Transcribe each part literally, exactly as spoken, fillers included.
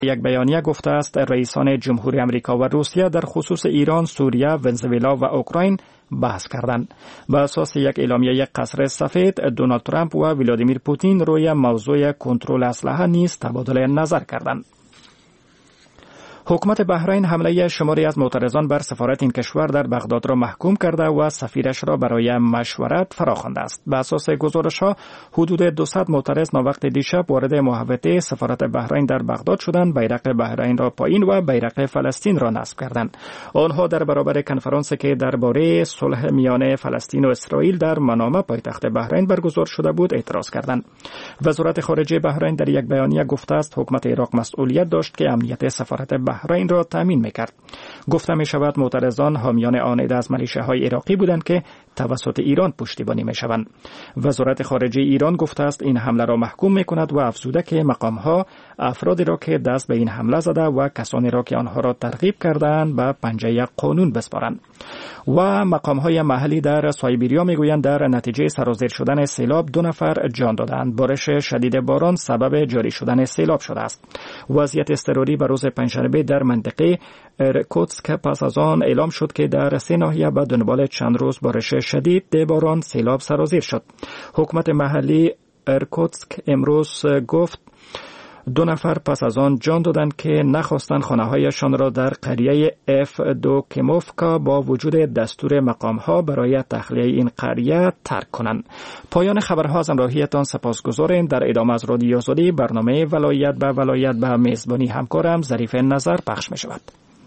یک بیانیه گفته است رئیسان جمهوری آمریکا و روسیه در خصوص ایران، سوریه، ونزوئلا و اوکراین بحث کردند. بر اساس یک اعلامیه قصر سفید، دونالد ترامپ و ولادیمیر پوتین روی موضوع کنترل اسلحه نیز تبادل نظر کردند. حکومت بحرین حمله شماری از معترضان بر سفارت این کشور در بغداد را محکوم کرده و سفیرش را برای مشورت فراخوانده است. به اساس گزارش‌ها حدود دویست معترض ناوقت دیشب وارد محوطه سفارت بحرین در بغداد شدند، بیرق بحرین را پایین و بیرق فلسطین را نصب کردند. آنها در برابر کنفرانسی که درباره صلح میان فلسطین و اسرائیل در منامه پایتخت بحرین برگزار شده بود اعتراض کردند. وزارت خارجه بحرین در یک بیانیه گفته است حکومت عراق مسئولیت داشت که امنیت سفارت بحرین را تامین می‌کرد. گفته می‌شود معترضان حامیان آن از ملیشه‌های عراقی بودند که توسط ایران پشتیبانی می‌شوند. وزارت خارجه ایران گفته است این حمله را محکوم می‌کند و افزوده که مقام‌ها افرادی را که دست به این حمله زده و کسانی را که آنها را ترغیب کردند به پنجه قانون بسپارند. و مقام‌های محلی در سایبریا می‌گویند در نتیجه سرازیر شدن سیلاب دو نفر جان دادند. بارش شدید باران سبب جاری شدن سیلاب شده است. وضعیت اضطراری به روز پنجشنبه در منطقه ارکوتسک پس از آن اعلام شد که در سه ناحیه به دنبال چند روز بارش شدید باران سیلاب سرازیر شد. حکومت محلی ارکوتسک امروز گفت دو نفر پس از آن جان دادند که نخواستند خانه‌هایشان را در قریه اف دو کیموفکا با وجود دستور مقام‌ها برای تخلیه این قریه ترک کنند. پایان خبرها از همراهیتان سپاسگزاریم. در ادامه از رادیو آزادی برنامه ولایت به ولایت به میزبانی همکارم ظریف نظر پخش می‌شود.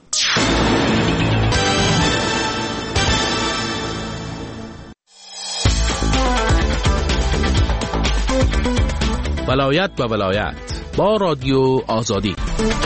ولایت به ولایت با رادیو آزادی.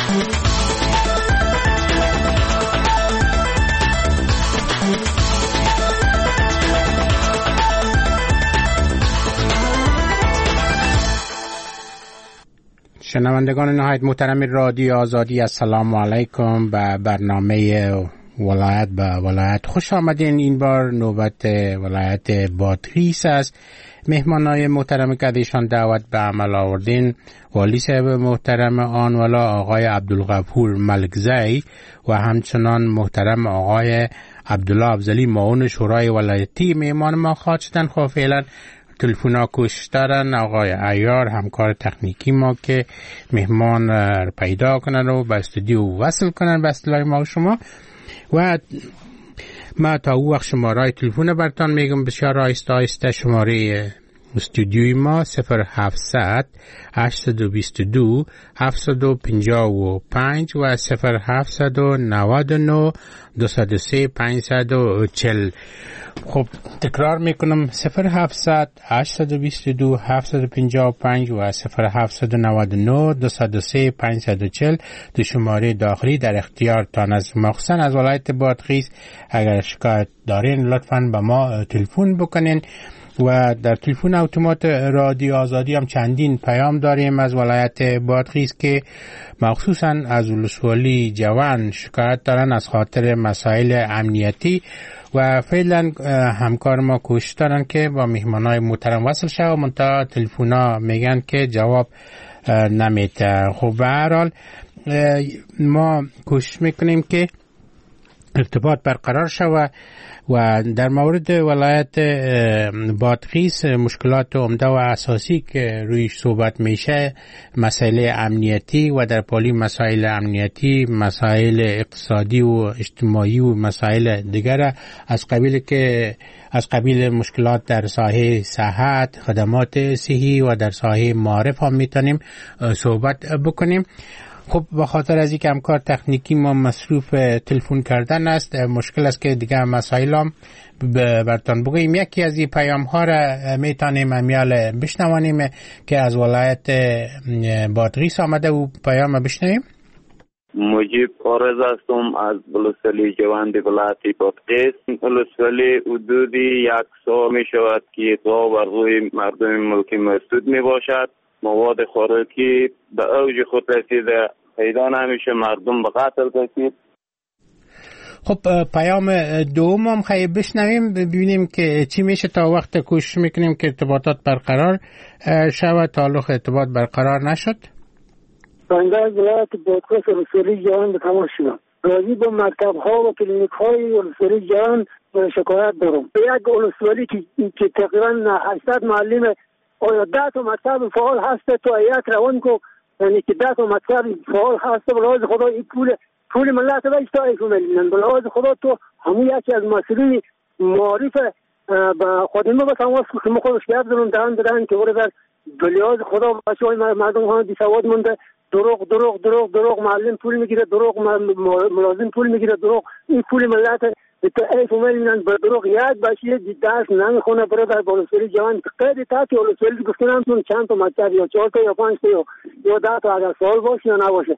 شنوندگان نهایت محترم رادیو آزادی، السلام علیکم. به برنامه ولایت به ولایت خوش آمدین. این بار نوبت ولایت بادغیس است. مهمانای محترم که ایشان دعوت به عمل آوردین والی صاحب محترم آن ولا آقای عبدالغفور ملکزی و همچنان محترم آقای عبدالله افضلی معاون شورای ولایتی مهمان ما خواهد شدن. خب فعلا تلفونا کوشش دارن آقای عیار همکار تکنیکی ما که مهمان پیدا کنن و به استودیو وصل کنن به اصطلاح ما و شما. و ما تا او وقت شماره تلفن براتون میگم بسیار آهسته آهسته. شماره استودیوی ما صفر هفتصد هشتصد و بیست و دو هفتصد و پنجاه و پنج و صفر هفتصد و نود و نه دویست و سه پانصد و چهل. خب تکرار میکنم صفر هفتصد هشتصد و بیست و دو هفتصد و پنجاه و پنج و صفر هفتصد و نود و نه دویست و سه پانصد و چهل. دو شماره داخلی در اختیارتان است. مخصوصا از ولایت بادغیس اگر شکایت دارین لطفاً به ما تلفن بکنین. و در تلفن اتومات رادیو آزادی هم چندین پیام داریم از ولایت بادغیس که مخصوصا از ولسوالی جوان شکایت دارن از خاطر مسائل امنیتی و فعلا همکار ما کوشش دارن که با مهمانای محترم وصل شه و منتها تلفونا میگن که جواب نمیده. خب به هر حال ما کوشش میکنیم که ارتباط برقرار شود و در مورد ولایت بادغیس مشکلات عمده و اساسی که رویش صحبت میشه مسائل امنیتی و در پالی مسائل امنیتی، مسائل اقتصادی و اجتماعی و مسائل دیگر از قبیل که از قبیل مشکلات در ساحه صحت، خدمات صحی و در ساحه معارف هم میتونیم صحبت بکنیم. خب به خاطر از اینکه همکار تکنیکی ما مصروف تلفن کردن است مشکل است که دیگه مسائل هم براتون بگوییم. یکی از این پیام ها را میتونیم امیال بشنوانیم که از ولایت بادغیس آمده و پیام بشنویم. مجیب آرز هستم از ولسوالی جوان ولایت بادغیس. ولسوالی حدودی یک سال می شود که تا بر روی مردم ملک مسدود می باشد. مواد خوراکی به اوج خود رسیده، پیدا نمیشه، مردم به قتل کشید. خب پیام دوم هم خیلی بشنویم ببینیم که چی میشه. تا وقت کوشش میکنیم که ارتباطات برقرار شود. تعلق ارتباط برقرار نشد. بنده از ولایت بادغیس ولسوالی جوان به تماس شدم. راضی با مکتب ها و کلینیک های ولسوالی جوان شکایت دارم. به یک ولسوالی که که تقریبا هشتصد معلم آیا ده تا مکتب فعال هست تو یک روان کو، یعنی که ده تا مکتب فعال هست بلاز خدا این پول پول ملت را اشتای کنن. بلاز خدا تو همون یکی از مسئولین معارف با خودمون با تماس که ما خودش گرد دارم دارن دارن که ورد بلاز خدا بچه های مردم ها بی سواد مونده. دروغ دروغ دروغ دروغ معلم پول میگیره، دروغ ملازم پول میگیره، دروغ این پول ملت تو ایف میلن به دروغ یک بچه درس نمیخونه برادر ولسوالی جوان قید تاتی ولسوالی گفتم تون چند تا مکتب یا چهار تا یا پنج تا یا ده تا اگر سوال باشه یا نباشه.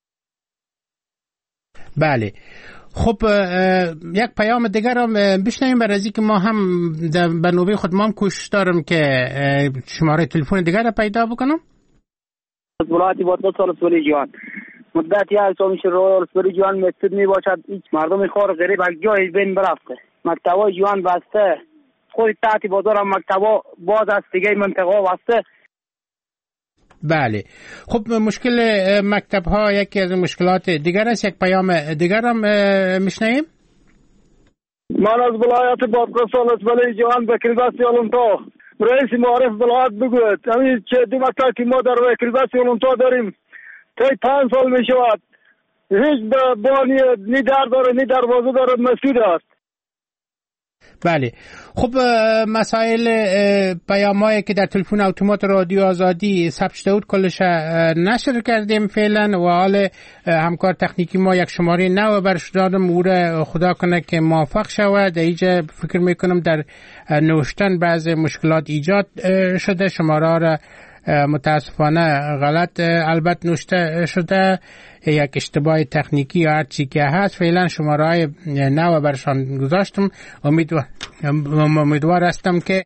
بله خب یک پیام دیگر هم بشنویم برای از که ما هم به نوبه خود ما هم کوشش دارم که شماره تلفن دیگر را پیدا بکنم. از ولایت بادغیس ولسوالی جوان مدتی از تو میشه رو ولسوالی جوان مسجد می باشد، هیچ مردم خور غریب از جای بین برفته، مکتبای جوان بسته، خود تحت بازار هم مکتبا باز است، دیگه منطقه بسته. بله خب مشکل مکتب ها یکی از مشکلات دیگر است. یک پیام دیگر هم میشنویم. من از ولایت بادغیس ولسوالی جوان بکریزاسی علمتا رئیس معارف ولایت بگوید همین چه دو مکتب که ما در بکریزاسی علمتا داریم تا پنج سال می شود هیچ بانی نی در داره نی دروازه داره مسدود است. بله خب مسائل پیامایی که در تلفن اتومات رادیو آزادی ثبت شده بود کلش نشر کردیم فعلا و حال همکار تکنیکی ما یک شماره نو برش دادم او را خدا کنه که موفق شود. اینجا فکر میکنم در نوشتن بعض مشکلات ایجاد شده، شماره را متاسفانه غلط البته نوشته شده، یک اشتباه تکنیکی یا هر چی که هست. فعلا شماره های نو برشان گذاشتم. امیدوار امیدوار هستم که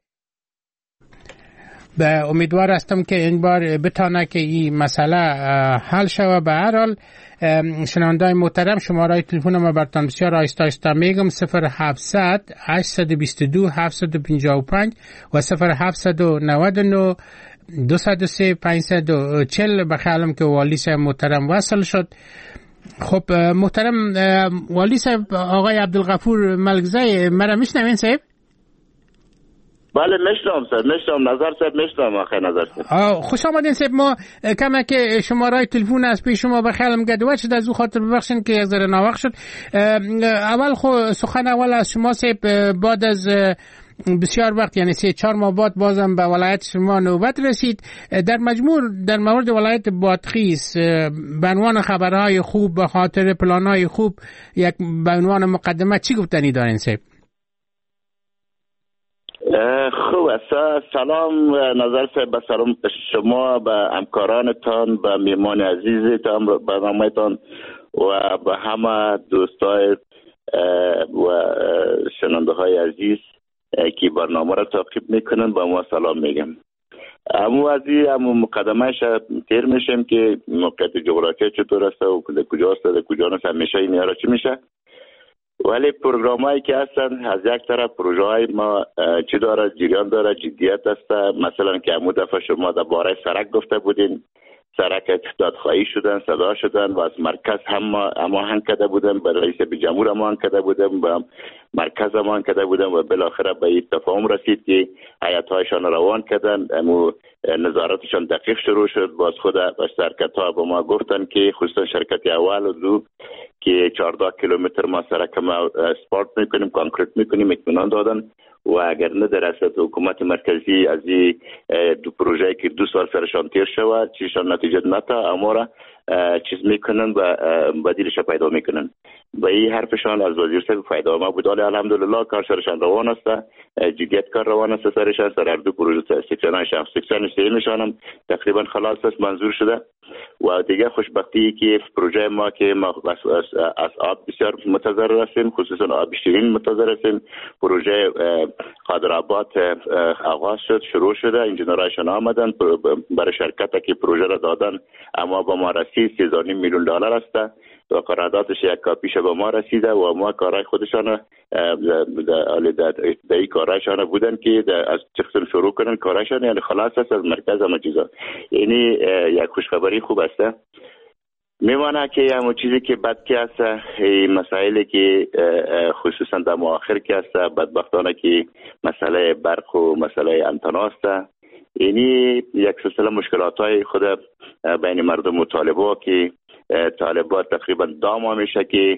به امیدوار هستم که این بار بتانه که این مسئله حل شود. به هر حال شنونده‌های محترم شماره تلفن ما براتون بسیار آهسته آهسته میگم صفر هفتصد هشتصد و بیست و دو هفتصد و پنجاه و پنج و صفر هفتصد و نود و نه دویست و سه پانصد و چهل. بخیالم که والی صاحب محترم وصل شد. خب محترم والی صاحب آقای عبدالغفور ملکزی مرا میشنوین صاحب؟ بله میشنم صاحب، میشنم نظر صاحب، میشنم آخه نظر صاحب. خوش آمدین صاحب. ما کما که شماره تلفن از پیش شما بخیالم گدوات شد، از او خاطر ببخشین که یک ذره ناوقت شد. اول خو سخن اول از شما صاحب، بعد از بسیار وقت یعنی سه چهار ماه بعد بازم به ولایت شما نوبت رسید. در مجموع در مورد ولایت بادغیس به عنوان خبرهای خوب به خاطر پلانهای خوب یک به عنوان مقدمه چی گفتنی دارین صاحب؟ خوب است. سلام نظر صاحب، به سلام شما، به همکارانتان، به میمان عزیزتان، به برنامهتان و به همه دوستای و شنونده های عزیز که برنامه را تعقیب میکنن با ما سلام میگم. امو ازی امو مقدمهش تیر میشم که موقعیت جغرافیایی چطور است و کجاست و کجا نیست، همیشه این یارا چی میشه. ولی پروگرام هایی که هستن از یک طرف پروژه های ما چی داره، جریان داره، جدیت است. مثلا که امو دفعه شما در باره سرک گفته بودین، سرک دادخواهی شدن، صدا شدن و از مرکز هم هماهنگ کرده بودن، به رئیس جمهور هماهنگ کرده بودن، با مرکز هماهنگ کرده بودن و بالاخره به این تفاهم رسید که هیئت‌هایشان روان کردن. امو نظارتشان دقیق شروع شد. باز خود شرکت ها به ما گفتن که خصوصا شرکت اول و دو که چهارده کیلومتر ما سرک ما اسپالت میکنیم، کانکریت میکنیم، اطمینان دادن و اگر نه در اصل حکومت مرکزی از این دو پروژه که دو سال سرشان تیر شود چیشان نتیجه نتا اما را چیز میکنن و بدیلش پیدا میکنن. و این حرفشان از وزیر صاحب فایده ما بود. الحمدلله کار سرشان روان است، جدیت کار روان است سرشان. سر هر دو پروژه سکشن شخص سکشن سیمشان هم تقریبا خلاص است، منظور شده. و دیگه خوشبختی که پروژه ما که ما از آب بسیار متضرر هستیم، خصوصا آب شیرین متضرر هستیم. پروژه خادرآباد آغاز شد، شروع شده، انجینرایشان آمدن برای شرکت که پروژه را دادن، اما با ما رسید سیزده و نیم میلیون دلار است و قراردادش یک کاپیش به ما رسیده و ما کارهای خودشان در این کارهایشان بودن که از چخصن شروع کنن کارهایشان، یعنی خلاص است از مرکز همه چیزا. یعنی یک خوشخبری خوب است. میمانه که همون چیزی که بد که است، مسائلی که خصوصا در مؤخر که است، بدبختانه که مسئله برق و مسئله انتنا است. اینی یک سلسله مشکلات های خود بین مردم و طالبا که طالبا تقریبا دام میشه که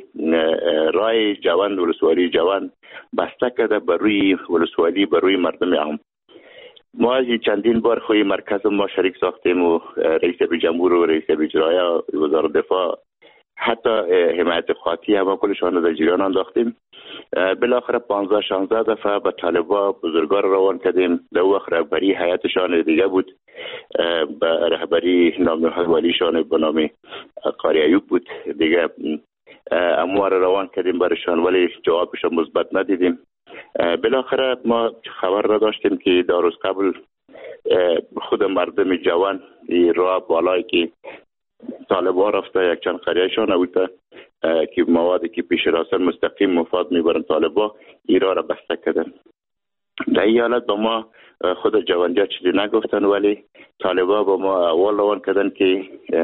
رای جوان ولسوالی جوان بسته کرده بر روی ولسوالی بر روی مردم عام. ما از چندین بار خوی مرکز ما شریک ساختیم و رئیس جمهور و رئیس اجرایی وزارت دفاع حتی حمایت خاطی هم کلشان در جریان انداختیم. بالاخره پانزده شانزده دفعه به طالبا بزرگار روان کردیم. در وقت رهبری حیاتشان دیگه بود، به رهبری نام والیشان به نام قاری ایوب بود دیگه. اما روان کردیم برشان ولی جوابشان مثبت ندیدیم. بالاخره ما خبر را داشتیم که در روز قبل خود مردم جوان راه بالایی که طالبان رفته یک چند قریهشان بوده که موادی که پیش راسن مستقیم مفاد میبرن طالبا ایرا را بسته کردن. در این حالت با ما خود جوانجا چیزی نگفتن ولی طالبا با ما اول روان کردن که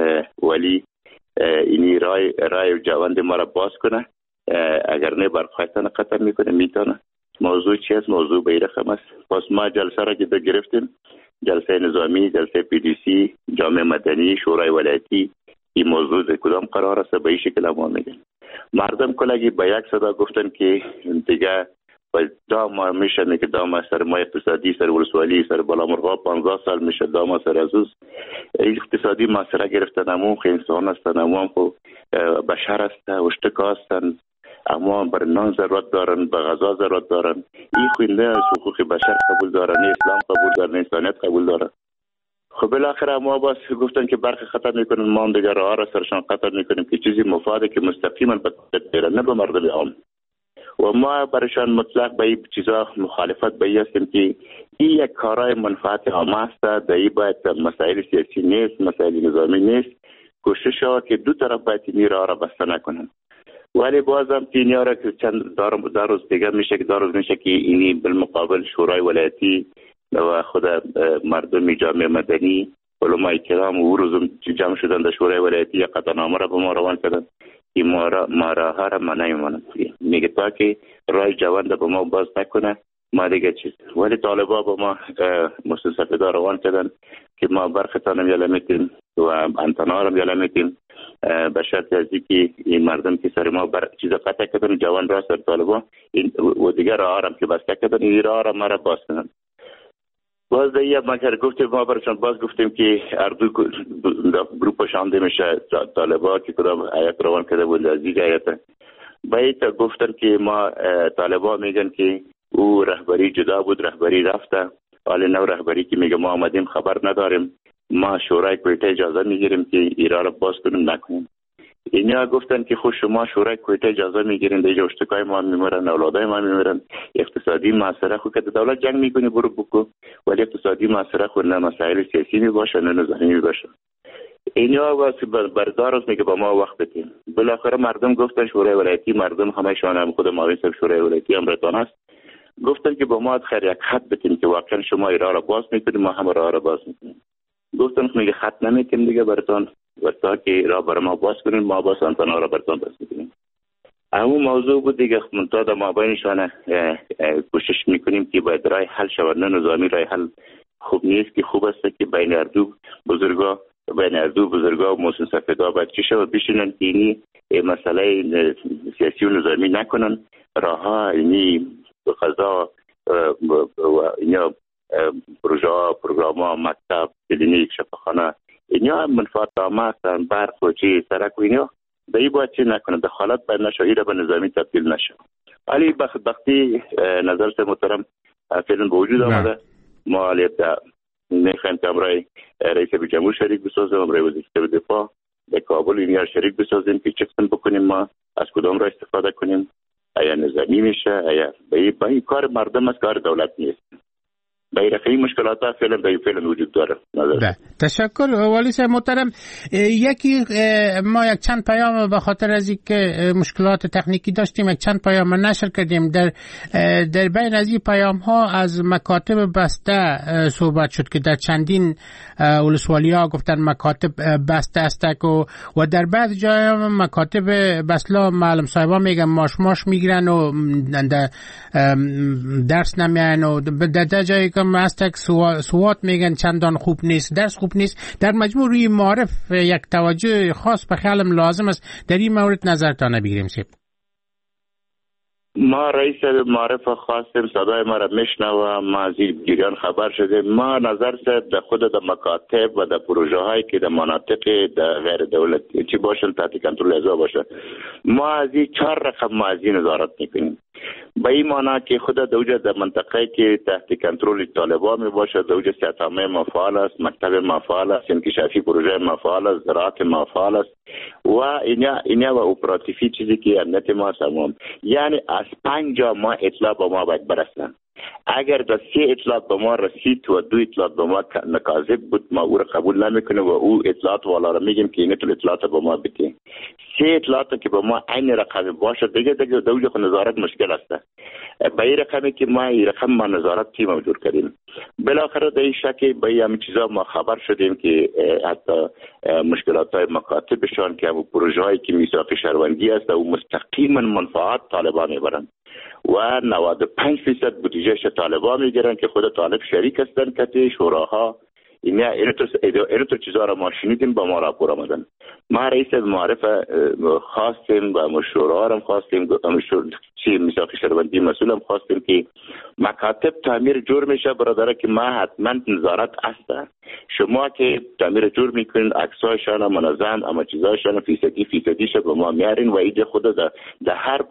ولی اینی رای رای جواند ما را باز کنه، اگر نه برخواستن قطع میکنه میتونه. موضوع چی است؟ موضوع به این رقم است. پس ما جلسه را که گرفتیم، جلسه نظامی، جلسه پی دی سی، جامعه مدنی، شورای ولایتی، این موضوع در کدام قرار است به این شکل ما میگن. مردم کلگی به یک صدا گفتن که دیگه دام میشه میگه دام سر ما اقتصادی سر ولسوالی سر بالامرغا پانزده سال میشه دام سر ازوز اقتصادی مسئله گرفتن. امون انسان هستن، امون خو بشر هستن، اشتکا هستن، اما بر نان ضرورت دارن، به غذا ضرورت دارن. این خونده از حقوق بشر قبول دارن، نه اسلام قبول دارن، نه انسانیت قبول دارن. خب بالاخره ما باز گفتن که برخی خطر میکنن، ما هم دیگر راه را سرشان خطر میکنیم که چیزی مفاده که مستقیما به طالب نه به مردم عام. و ما برشان مطلق به این چیزا مخالفت به این هستیم که این یک کارای منفعت عامه است. در این باید مسائل سیاسی نیست، مسائل نظامی نیست. کوشش ها که دو طرف باید این راه را بسته نکنن. ولی بازم تینیا را که چند دار روز دیگه میشه که دار روز میشه که اینی بالمقابل شورای ولایتی و خود مردم جامعه مدنی علمای کرام و روز جمع شدن در شورای ولایتی قطعنامه را به ما روان کردن که ما را ما را هر ما نمیمانند. میگه تا که رای جوان به ما باز نکنه ما دیگه چیز. ولی طالبا با ما مستثفیده روان کردن که ما برختانم یالا میتیم و انتنارم یالا میتیم به شرط ازی که این مردم که سر ما بر چیز قطع کردن جوان را سر طالبا این و دیگر راه آرم که بسته کردن این راه آرم ما را باز کردن. باز دیگه ما که گفتیم ما برشان باز گفتیم که اردو گروپ شامده میشه طالبا که کدام آیت روان کرده بود از دیگه آیت باید گفتن که ما طالبا میگن که او رهبری جدا بود، رهبری رفته، حال نو رهبری که میگه ما آمدیم خبر نداریم، ما شورای کویته اجازه میگیریم که ایران را باز کنیم نکنیم. اینا گفتن که خود شما شورای کویته اجازه میگیرین دیگه اشتکای ما میمیرن، اولادای ما میمیرن، اقتصادی مسئله خود که دولت جنگ میکنه برو بکو، ولی اقتصادی مسئله خود نه مسائل سیاسی میباشه نه نظامی میباشه. اینا واسه بردارست میگه با ما وقت بدیم. بالاخره مردم گفتن شورای ولایتی، مردم همشون هم خود معاون صاحب شورای ولایتی امرتان است، گفتن که با ما خیر یک خط بتیم که واقعا شما ایران را باز میکنیم ما هم راه را باز میکنیم. گفتن میگه خط نمیتیم دیگه براتون وقتا که راه برای ما باز کنیم ما باز انتنا را براتون باز میکنیم. همون موضوع بود دیگه. منتها در مابینشان کوشش میکنیم که باید راه حل شود، نه نظامی راه حل خوب نیست که خوب است که بین اردو بزرگا بین اردو بزرگا و محسن سفیدا باید چی شود بشینن که اینی مسئله سیاسی و نظامی نکنن، راه ها اینی قضا و اینا پروژه پروگرام مکتب کلینیک شفاخانه اینا منفعت عامه هستن، برق و چی سرک و اینا به این باید چی نکنه، دخالت باید نشه، این را به نظامی تبدیل نشه. ولی بدبختی نظر سے محترم فعلا به وجود آمده. ما علیت میخوایم که امرای رئیس جمهور شریک بسازیم، امرای وزیر دفاع در کابل اینیا شریک بسازیم که چه قسم بکنیم، ما از کدام را استفاده کنیم، آیا نظامی میشه، آیا به این کار مردم است، کار دولت نیست. به این رقمی مشکلات ها فعلا به فعلا وجود داره. ده. تشکر والی صاحب محترم. یکی ما یک چند پیام به خاطر از اینکه مشکلات تکنیکی داشتیم یک چند پیام نشر کردیم. در در بین از این پیام ها از مکاتب بسته صحبت شد که در چندین ولسوالی ها گفتن مکاتب بسته است و در بعض جای مکاتب بسلا معلم صاحبا میگن ماش ماش میگیرن و درس نمیان و در جایی که مستک سوات میگن چندان خوب نیست، درس خوب نیست. در مجموع روی معارف یک توجه خاص به خیالم لازم است. در این مورد نظرتان بگیریم سیب. ما رئیس معارف خواستیم صدای ما را میشنوه، ما از این جریان خبر شده. ما نظر سه در خود در مکاتب و در پروژه هایی که در مناطق در غیر دولتی چی باشن تحت کنترل ازا باشن، ما از این چهار رقم ما از این نظارت میکنیم. به این معنی که خود دوجه در منطقه که تحت کنترل طالبان می باشه، دوجه سیاتامه ما فعال است، مکتب ما فعال است، انکشافی پروژه ما فعال است، زراعت ما فعال است و اینا اینا و اپراتیفی چیزی که امنیت ما تمام. یعنی از پنج جا ما اطلاع به ما باید برسن. اگر در سه اطلاعات به ما رسید و دو اطلاعات به ما نکاذب بود، ما او را قبول نمیکنه و او اطلاعات والا را میگیم که این اطلاعات به ما بده. سه اطلاعات که به ما عین رقم باشه دیگه دیگه دوجه خود نظارت مشکل است. به این رقمی که ما این رقم ما نظارت تیم موجود کردیم. بالاخره در این شکل به این همه چیزا ما خبر شدیم که حتی مشکلات های مکاتبشان که همون پروژه هایی که میثاق شهروندی است و مستقیما منفعت طالبان میبرند و نود و پنج درصد بودجهش طالبان میگیرن که خود طالب شریک هستن که شوراها اینا این تو چیزا را ما شنیدیم با ما راپور آمدن. ما رئیس معارف خواستیم و مشورا را خواستیم مشور چی میثاق شهروندی مسئولم خواستیم که مکاتب تعمیر جور میشه برادر که ما حتما نظارت است. شما که تعمیر جور میکنین عکساشون منظم اما چیزاشون فیصدی فیصدی شه به ما میارین و ایده خود در در هر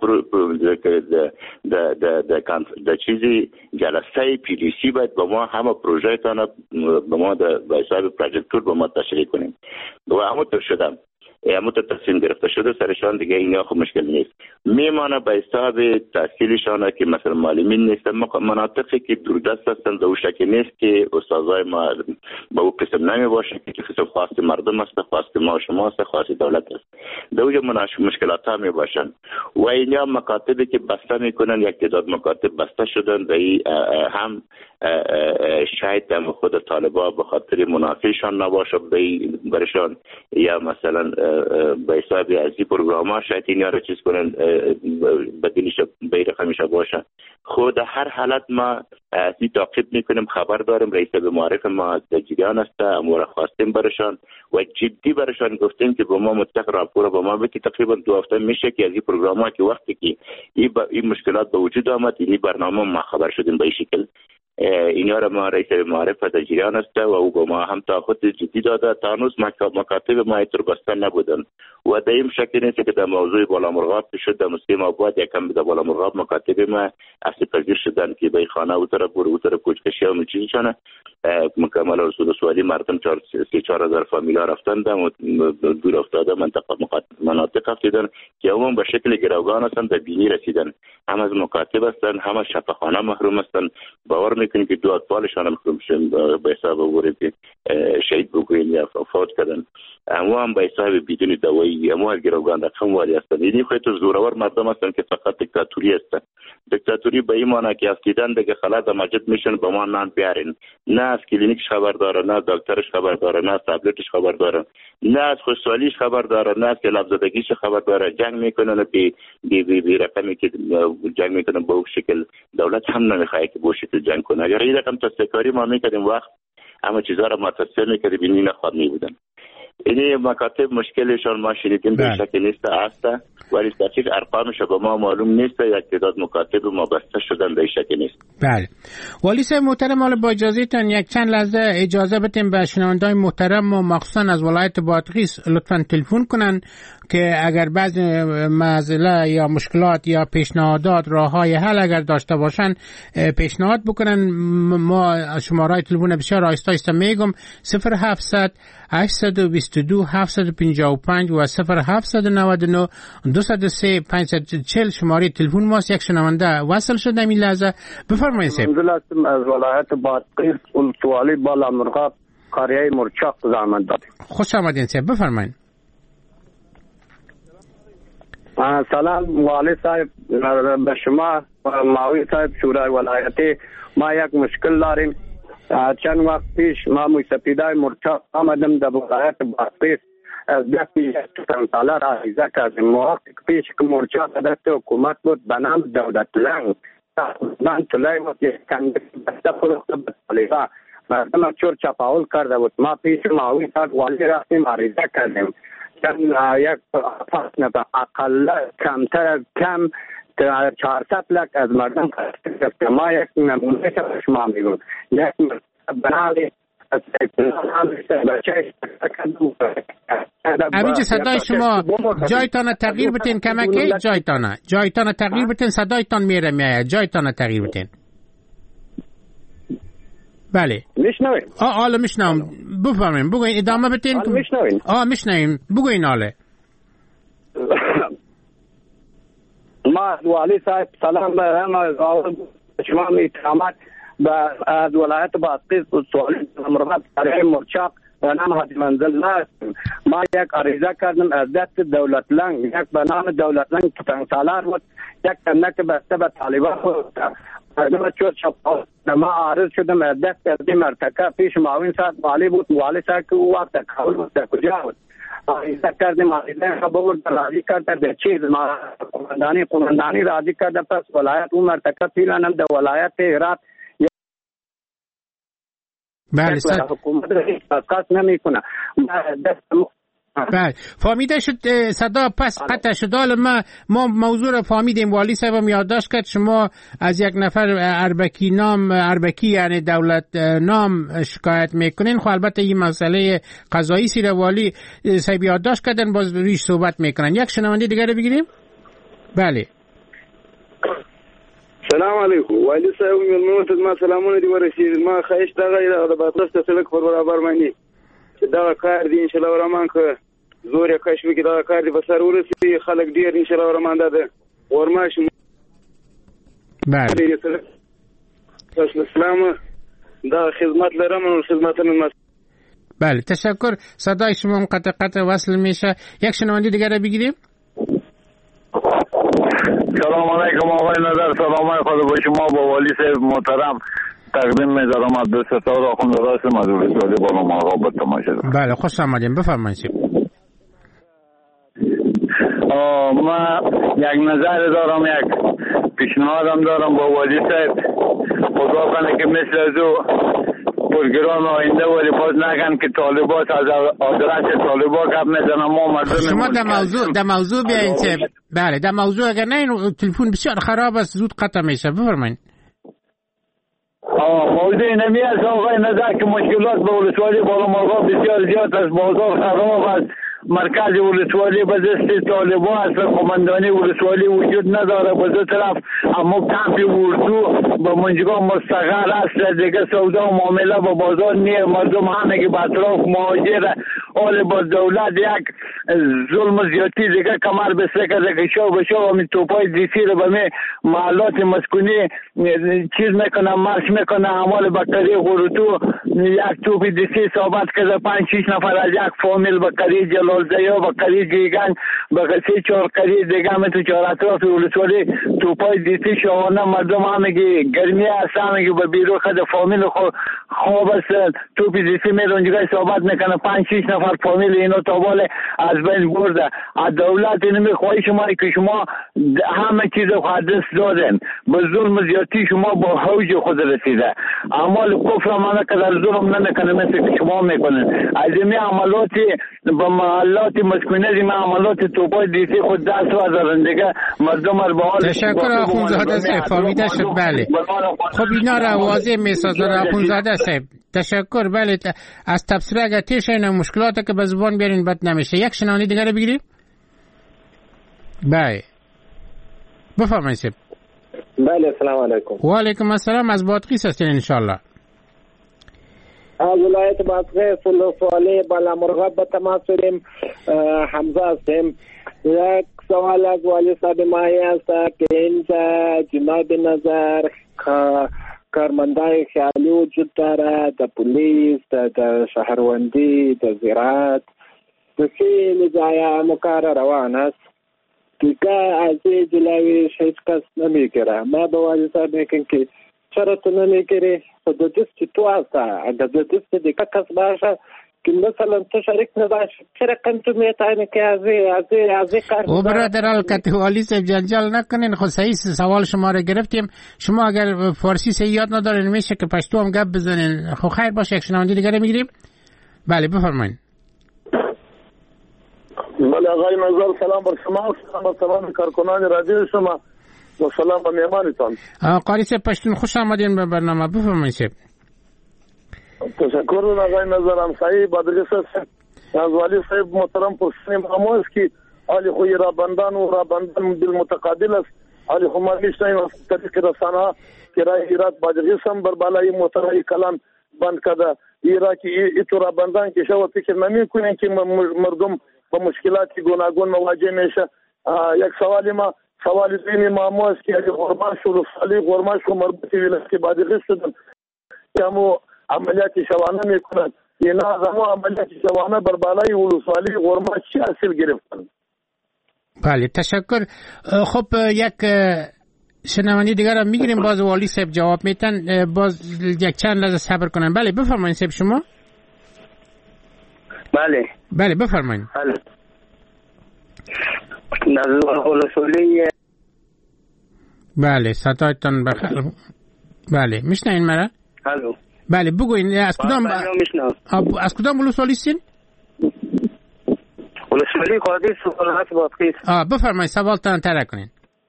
در در چیزی جلسه پی دی سی باید به ما همه پروژه تانا به ما به حساب پروژکتور به ما تشریح کنیم و همون تر شدم همون تر تصمیم گرفته شده سرشان دیگه اینا خب مشکل نیست. میمانه به حساب تحصیلشان که مثلا معلمین نیستن مناطقی که دوردست هستن دو شکی نیست که استادای ما با او قسم نمی باشه که قسم خواست مردم است، خواست ما شما است، خواست دولت است. دوجه مشکلات ها می باشن و اینا مکاتبی که بسته میکنن یک تعداد مکاتب بسته شدن و هم شاید هم خود طالبا به خاطر منافعشان نباشه برشان یا مثلا به حساب از این پروگرام ها شاید اینا رو چیز کنن بدیلش به رقمش باشه. خود هر حالت ما این تعقیب میکنیم، خبر داریم رئیس به معارف ما جریان است، امور خواستیم برشان و جدی برشان گفتیم که با ما متفق راپور با ما بکی تقریبا دو هفته میشه که از این پروگرام ها که وقتی که این, این مشکلات به وجود آمد این برنامه ما خبر شدیم به این شکل. اینا را ما رئیس معارف در جریان است و او با ما هم تا خود جدی داده تا هنوز مکاتب ما ایتر بسته نبودن و در این شکل نیست که در موضوع بالا مرغاب شد در مسلم آباد یکم در بالا مرغاب مکاتب ما اصلی پذیر شدن که به خانه او طرف برو او طرف کوچکشی هم چیزشانه مکمل رسول سوالی مردم چار سی چار هزار فامیلا رفتن و دور افتاده منطقه مناطق افتادن که عموما به شکل گروگان هستن در بینی رسیدن، هم از مکاتب هستن هم از شفاخانه محروم هستن. باور میکنیم که دو اطفالشان هم محروم شدن به حساب آوره که شهید بگوین یا فوت کردن، اما هم به حساب بدون دوایی اما از گروگان رقم والی هستن. یعنی خیلی تو زورور مردم هستن که فقط دیکتاتوری هستن. دیکتاتوری به این معنی که افتیدن دیگه خلاص مسجد میشن به ما نان بیارین، نه از کلینیکش خبر داره، نه دکترش خبر داره، نه تابلتش خبر داره، نه از خوشحالیش خبر داره، نه از لبزدگیش خبر داره. جنگ میکنن بی بی بی, بی رقمی که جنگ میکنن به اون شکل دولت هم نمیخواد که به شکل جنگ کنه. اگر این رقم تستکاری ما میکردیم وقت اما چیزا را متصل میکردیم این نخواد میبودن. اینی مکاتب مشکلشان ما شنیدیم به شکل نیست است ولی دقیق ارقامش به ما معلوم نیست. یک تعداد مکاتب ما بسته شدن به شکل نیست. بله والی صاحب محترم، حالا با اجازهتون یک چند لحظه اجازه بدیم به شنوندگان محترم و مخصوصا از ولایت بادغیس لطفاً تلفن کنن که اگر بعض مسئله یا مشکلات یا پیشنهادات راههای حل اگر داشته باشن پیشنهاد بکنن. ما شماره تلفن بسیار آهسته آهسته میگم صفر هفتصد هشتصد و بیست و دو هفتصد و پنجاه و پنج و صفر هفتصد و نود و نه دویست و سه پانصد و چهل شماره تلفن ماست. یک شنونده وصل شده این لحظه. بفرمایید سید. منزل از ولایت بادغیس ولسوالی بالا مرغاب قریه مرچاق زحمت دادیم. خوش آمدین سید، بفرمایید. سلام والی صاحب، به شما معاوی صاحب شورای ولایتی. ما یک مشکل داریم. چند وقت پیش ما موسپیدای مرچاق آمدم در ولایت بادغیس از دستی سنتاله را عریضه کردیم. موقع پیش که مرچاق دست حکومت بود به نام دولت لنگ من طلعی بود یک کنگری بسته فروخته به طالبا مردم چور چپاول کرده بود. ما پیش معاوی صاحب والی رفتیم عریضه کردیم. چند یک فصل به اقل کمتر کم چهارصد لک از مردم خرید. ما یک نمونه که شما میگم یک بنالی همینجا صدای شما جایتان تغییر بتین کمکی جایتان جایتان تغییر بتین صدایتان میره میاد جایتان تغییر بتین. بله میشنوین؟ آه آله میشنوم. بفرمایید بگوین ادامه بتین. آله میشنوین؟ آه میشنویم بگوین آله. ما والی صاحب سلام به همه شما میترامد به از ولایت بادغیس سوالی مرغاب قریه مرچاق به نام حاجی منزل نه. ما یک عریضه کردم از دست دولت لنگ یک به نام دولت لنگ تنگ سالار بود یک کنک بسته به طالبان بود. مردم چور چپاول ما عارض شدم از دست از این مرتکه پیش معاون صاحب والی بود. والی صاحب که او وقت تکاول بود در کجا بود عریضه کردیم. عریضه خبر راضی کرده به چیز ما قماندانی قماندانی راضی کرده پس ولایت اون مرتکه پیلانم در ولایت هرات. بله صد حکومت را هیچ اساس نمیکنه. بله فهمیده شد صدا پس قطع شد. حالا ما ما موضوع را فهمیدیم. والی صاحب یادداشت کرد شما از یک نفر اربکی نام اربکی یعنی دولت نام شکایت میکنین. خب البته این مسئله قضایی سی را والی صاحب یادداشت کردن باز رویش صحبت میکنن. یک شنونده دیگه رو بگیریم. بله سلام علیکم والی صاحب ملمون ما سلامونه دی ورسید. ما خواهش دغه د بادغیس ته سړک پر برابر باندې چې دا کار دی ان شاء الله ورمان که زور کشف کې دا کار دی بسر ورسي خلک ډیر ان شاء الله ورمان ده ورماش. بله اسلام دا خدمت لرم و خدمت من. بله تشکر. صدای شما قطع قطع وصل میشه. یک شنونده دیگه رو بگیریم. سلام علیکم آقای نظر. سلام خدا با شما با والی صاحب محترم تقدیم می‌دارم از دو سه سال آخوند راست مدرسه سالی بالا مرغاب به تماشا. بله خوش آمدین بفرمایید. ما یک نظر دارم یک پیشنهادم دارم با والی صاحب خدا کنه که مثل از او پرگران آینده ولی باز نگن که طالبات از آدرس طالبا گپ میزنن ما مردم. شما در موضوع در موضوع بیاین که بله در موضوع اگر نه این تلفن بسیار خراب است زود قطع میشه. بفرمایید. آه موضوع نمی است آقای نظر که مشکلات به ولسوالی بالا مرغاب بسیار زیاد است. بازار خراب است. مرکز ولسوالی به دست طالبان است. قماندانی ولسوالی وجود نداره. به دو طرف اما کمپ اردو به منجگاه مستقر است. دیگه سودا و معامله به بازار نیه. مردم همه که به اطراف مهاجر حال با دولت یک ظلم زیادی دیگه کمر بسته کرده که شو به شو همین توپای دیسی رو به می محلات مسکونی چیز میکنه مرش میکنه. اعمال بکری غروتو یک توپ دیسی ثابت کرده پنج شیش نفر از یک فامیل بکری جلالزیا بکری گیگن بکسی چهار کری دیگه همه تو چهار اطراف ولسوالی توپای دیسی شوانه مردم همه که گرمی هست همه که به بیرو خد فامیل خواب است توپ دیسی میره اونجا ثابت میکنه پنج شیش نفر فامیل اینو تابال از بین برده. از دولت اینو میخواهی شما که شما همه چیز حدث دادن به ظلم زیادی شما با حوج خود رسیده. اعمال کفر منه که در ظلم نمیکنه مثل که شما میکنن. از این عملاتی به محلات مسکونه این عملات توپای دیسی خود دست وزارن دیگه مردم رو به حال. تشکر آخونزاده صاحب فهمیده شد. بله خب اینا را واضح میسازن آخونزاده صاحب. تشکر. بله از تفسیر اگر تیش این مشکلات که به زبان بیارین بد نمیشه. یک شنونده دیگه رو بگیریم. بله بفرمایید سب. بله سلام علیکم. و علیکم السلام. از بادغیس هستین انشالله؟ از ولایت بادغیس ولسوالی بالامرغاب به تماس شدیم. حمزه هستیم. یک سوال از والی صاحب مایی است که اینجا جناب نظر کارمندای خیالی وجود داره، د پولیس، د شهروندی، د زراعت، د خیلی جای مکار روان است دیگه از این جلویش هیچ کس نمیگیره. ما به والی صاحب میگیم که چرا تو نمیگیری؟ خود دست تو هست، اگر دست دیگه کس باشه که مثلا تو شریک نباشه چرا کن تو میتانی که از این از این کار او برادر الکتی والی صاحب جنجال نکنین. خود صحیح سوال شما رو گرفتیم. شما اگر فارسی صحیح یاد ندارین میشه که پشتو هم گپ بزنین. خب خیر باشه یک شنونده دیگه میگیریم. بله بفرمایید. بله آقای نظر سلام بر شما، سلام بر تمام کارکنان رادیو شما و سلام به مهمانتان. قاری صاحب پشتون خوش آمدین به برنامه. بفرمایید. تشکر آقای نظر همسایه بادغیس است. از والی صاحب محترم پرسنیم ما است که حالی خوی را بندان و را بندان بالمتقابل است. حالی خو ما میشنیم از طریق رسانه که رای ایراد بادغیس هم بر بالای محترم کلان بند کرده. ایرا که ایتو را بندان که شما فکر نمی کنین که مردم با مشکلات گوناگون مواجه میشه. یک سوالی ما سوالی دینی ما است که غرماش و رسالی غرماش و مربوطی ویلستی بادغیس شدن که همو عملیات شوانه میکنن. اینا همو عملیات شوانه بر بالای ولسوالی غرماش چی اصل گرفتن؟ بله تشکر. خب یک شنوندی دیگر هم میگیریم. باز والی صاحب جواب میتن. باز یک چند لحظه صبر کنن. بله بفرمایید صاحب شما. بله بله بفرمایید. بله نظر ولسوالی. بله صدایتان بخیر. بله میشنین مرا؟ الو. بله بگوین از کدام از کدام ولسوالی هستین؟ ولسوالی قادس ولایت بادغیس. آ بفرمایید سوالتان طرح کنین.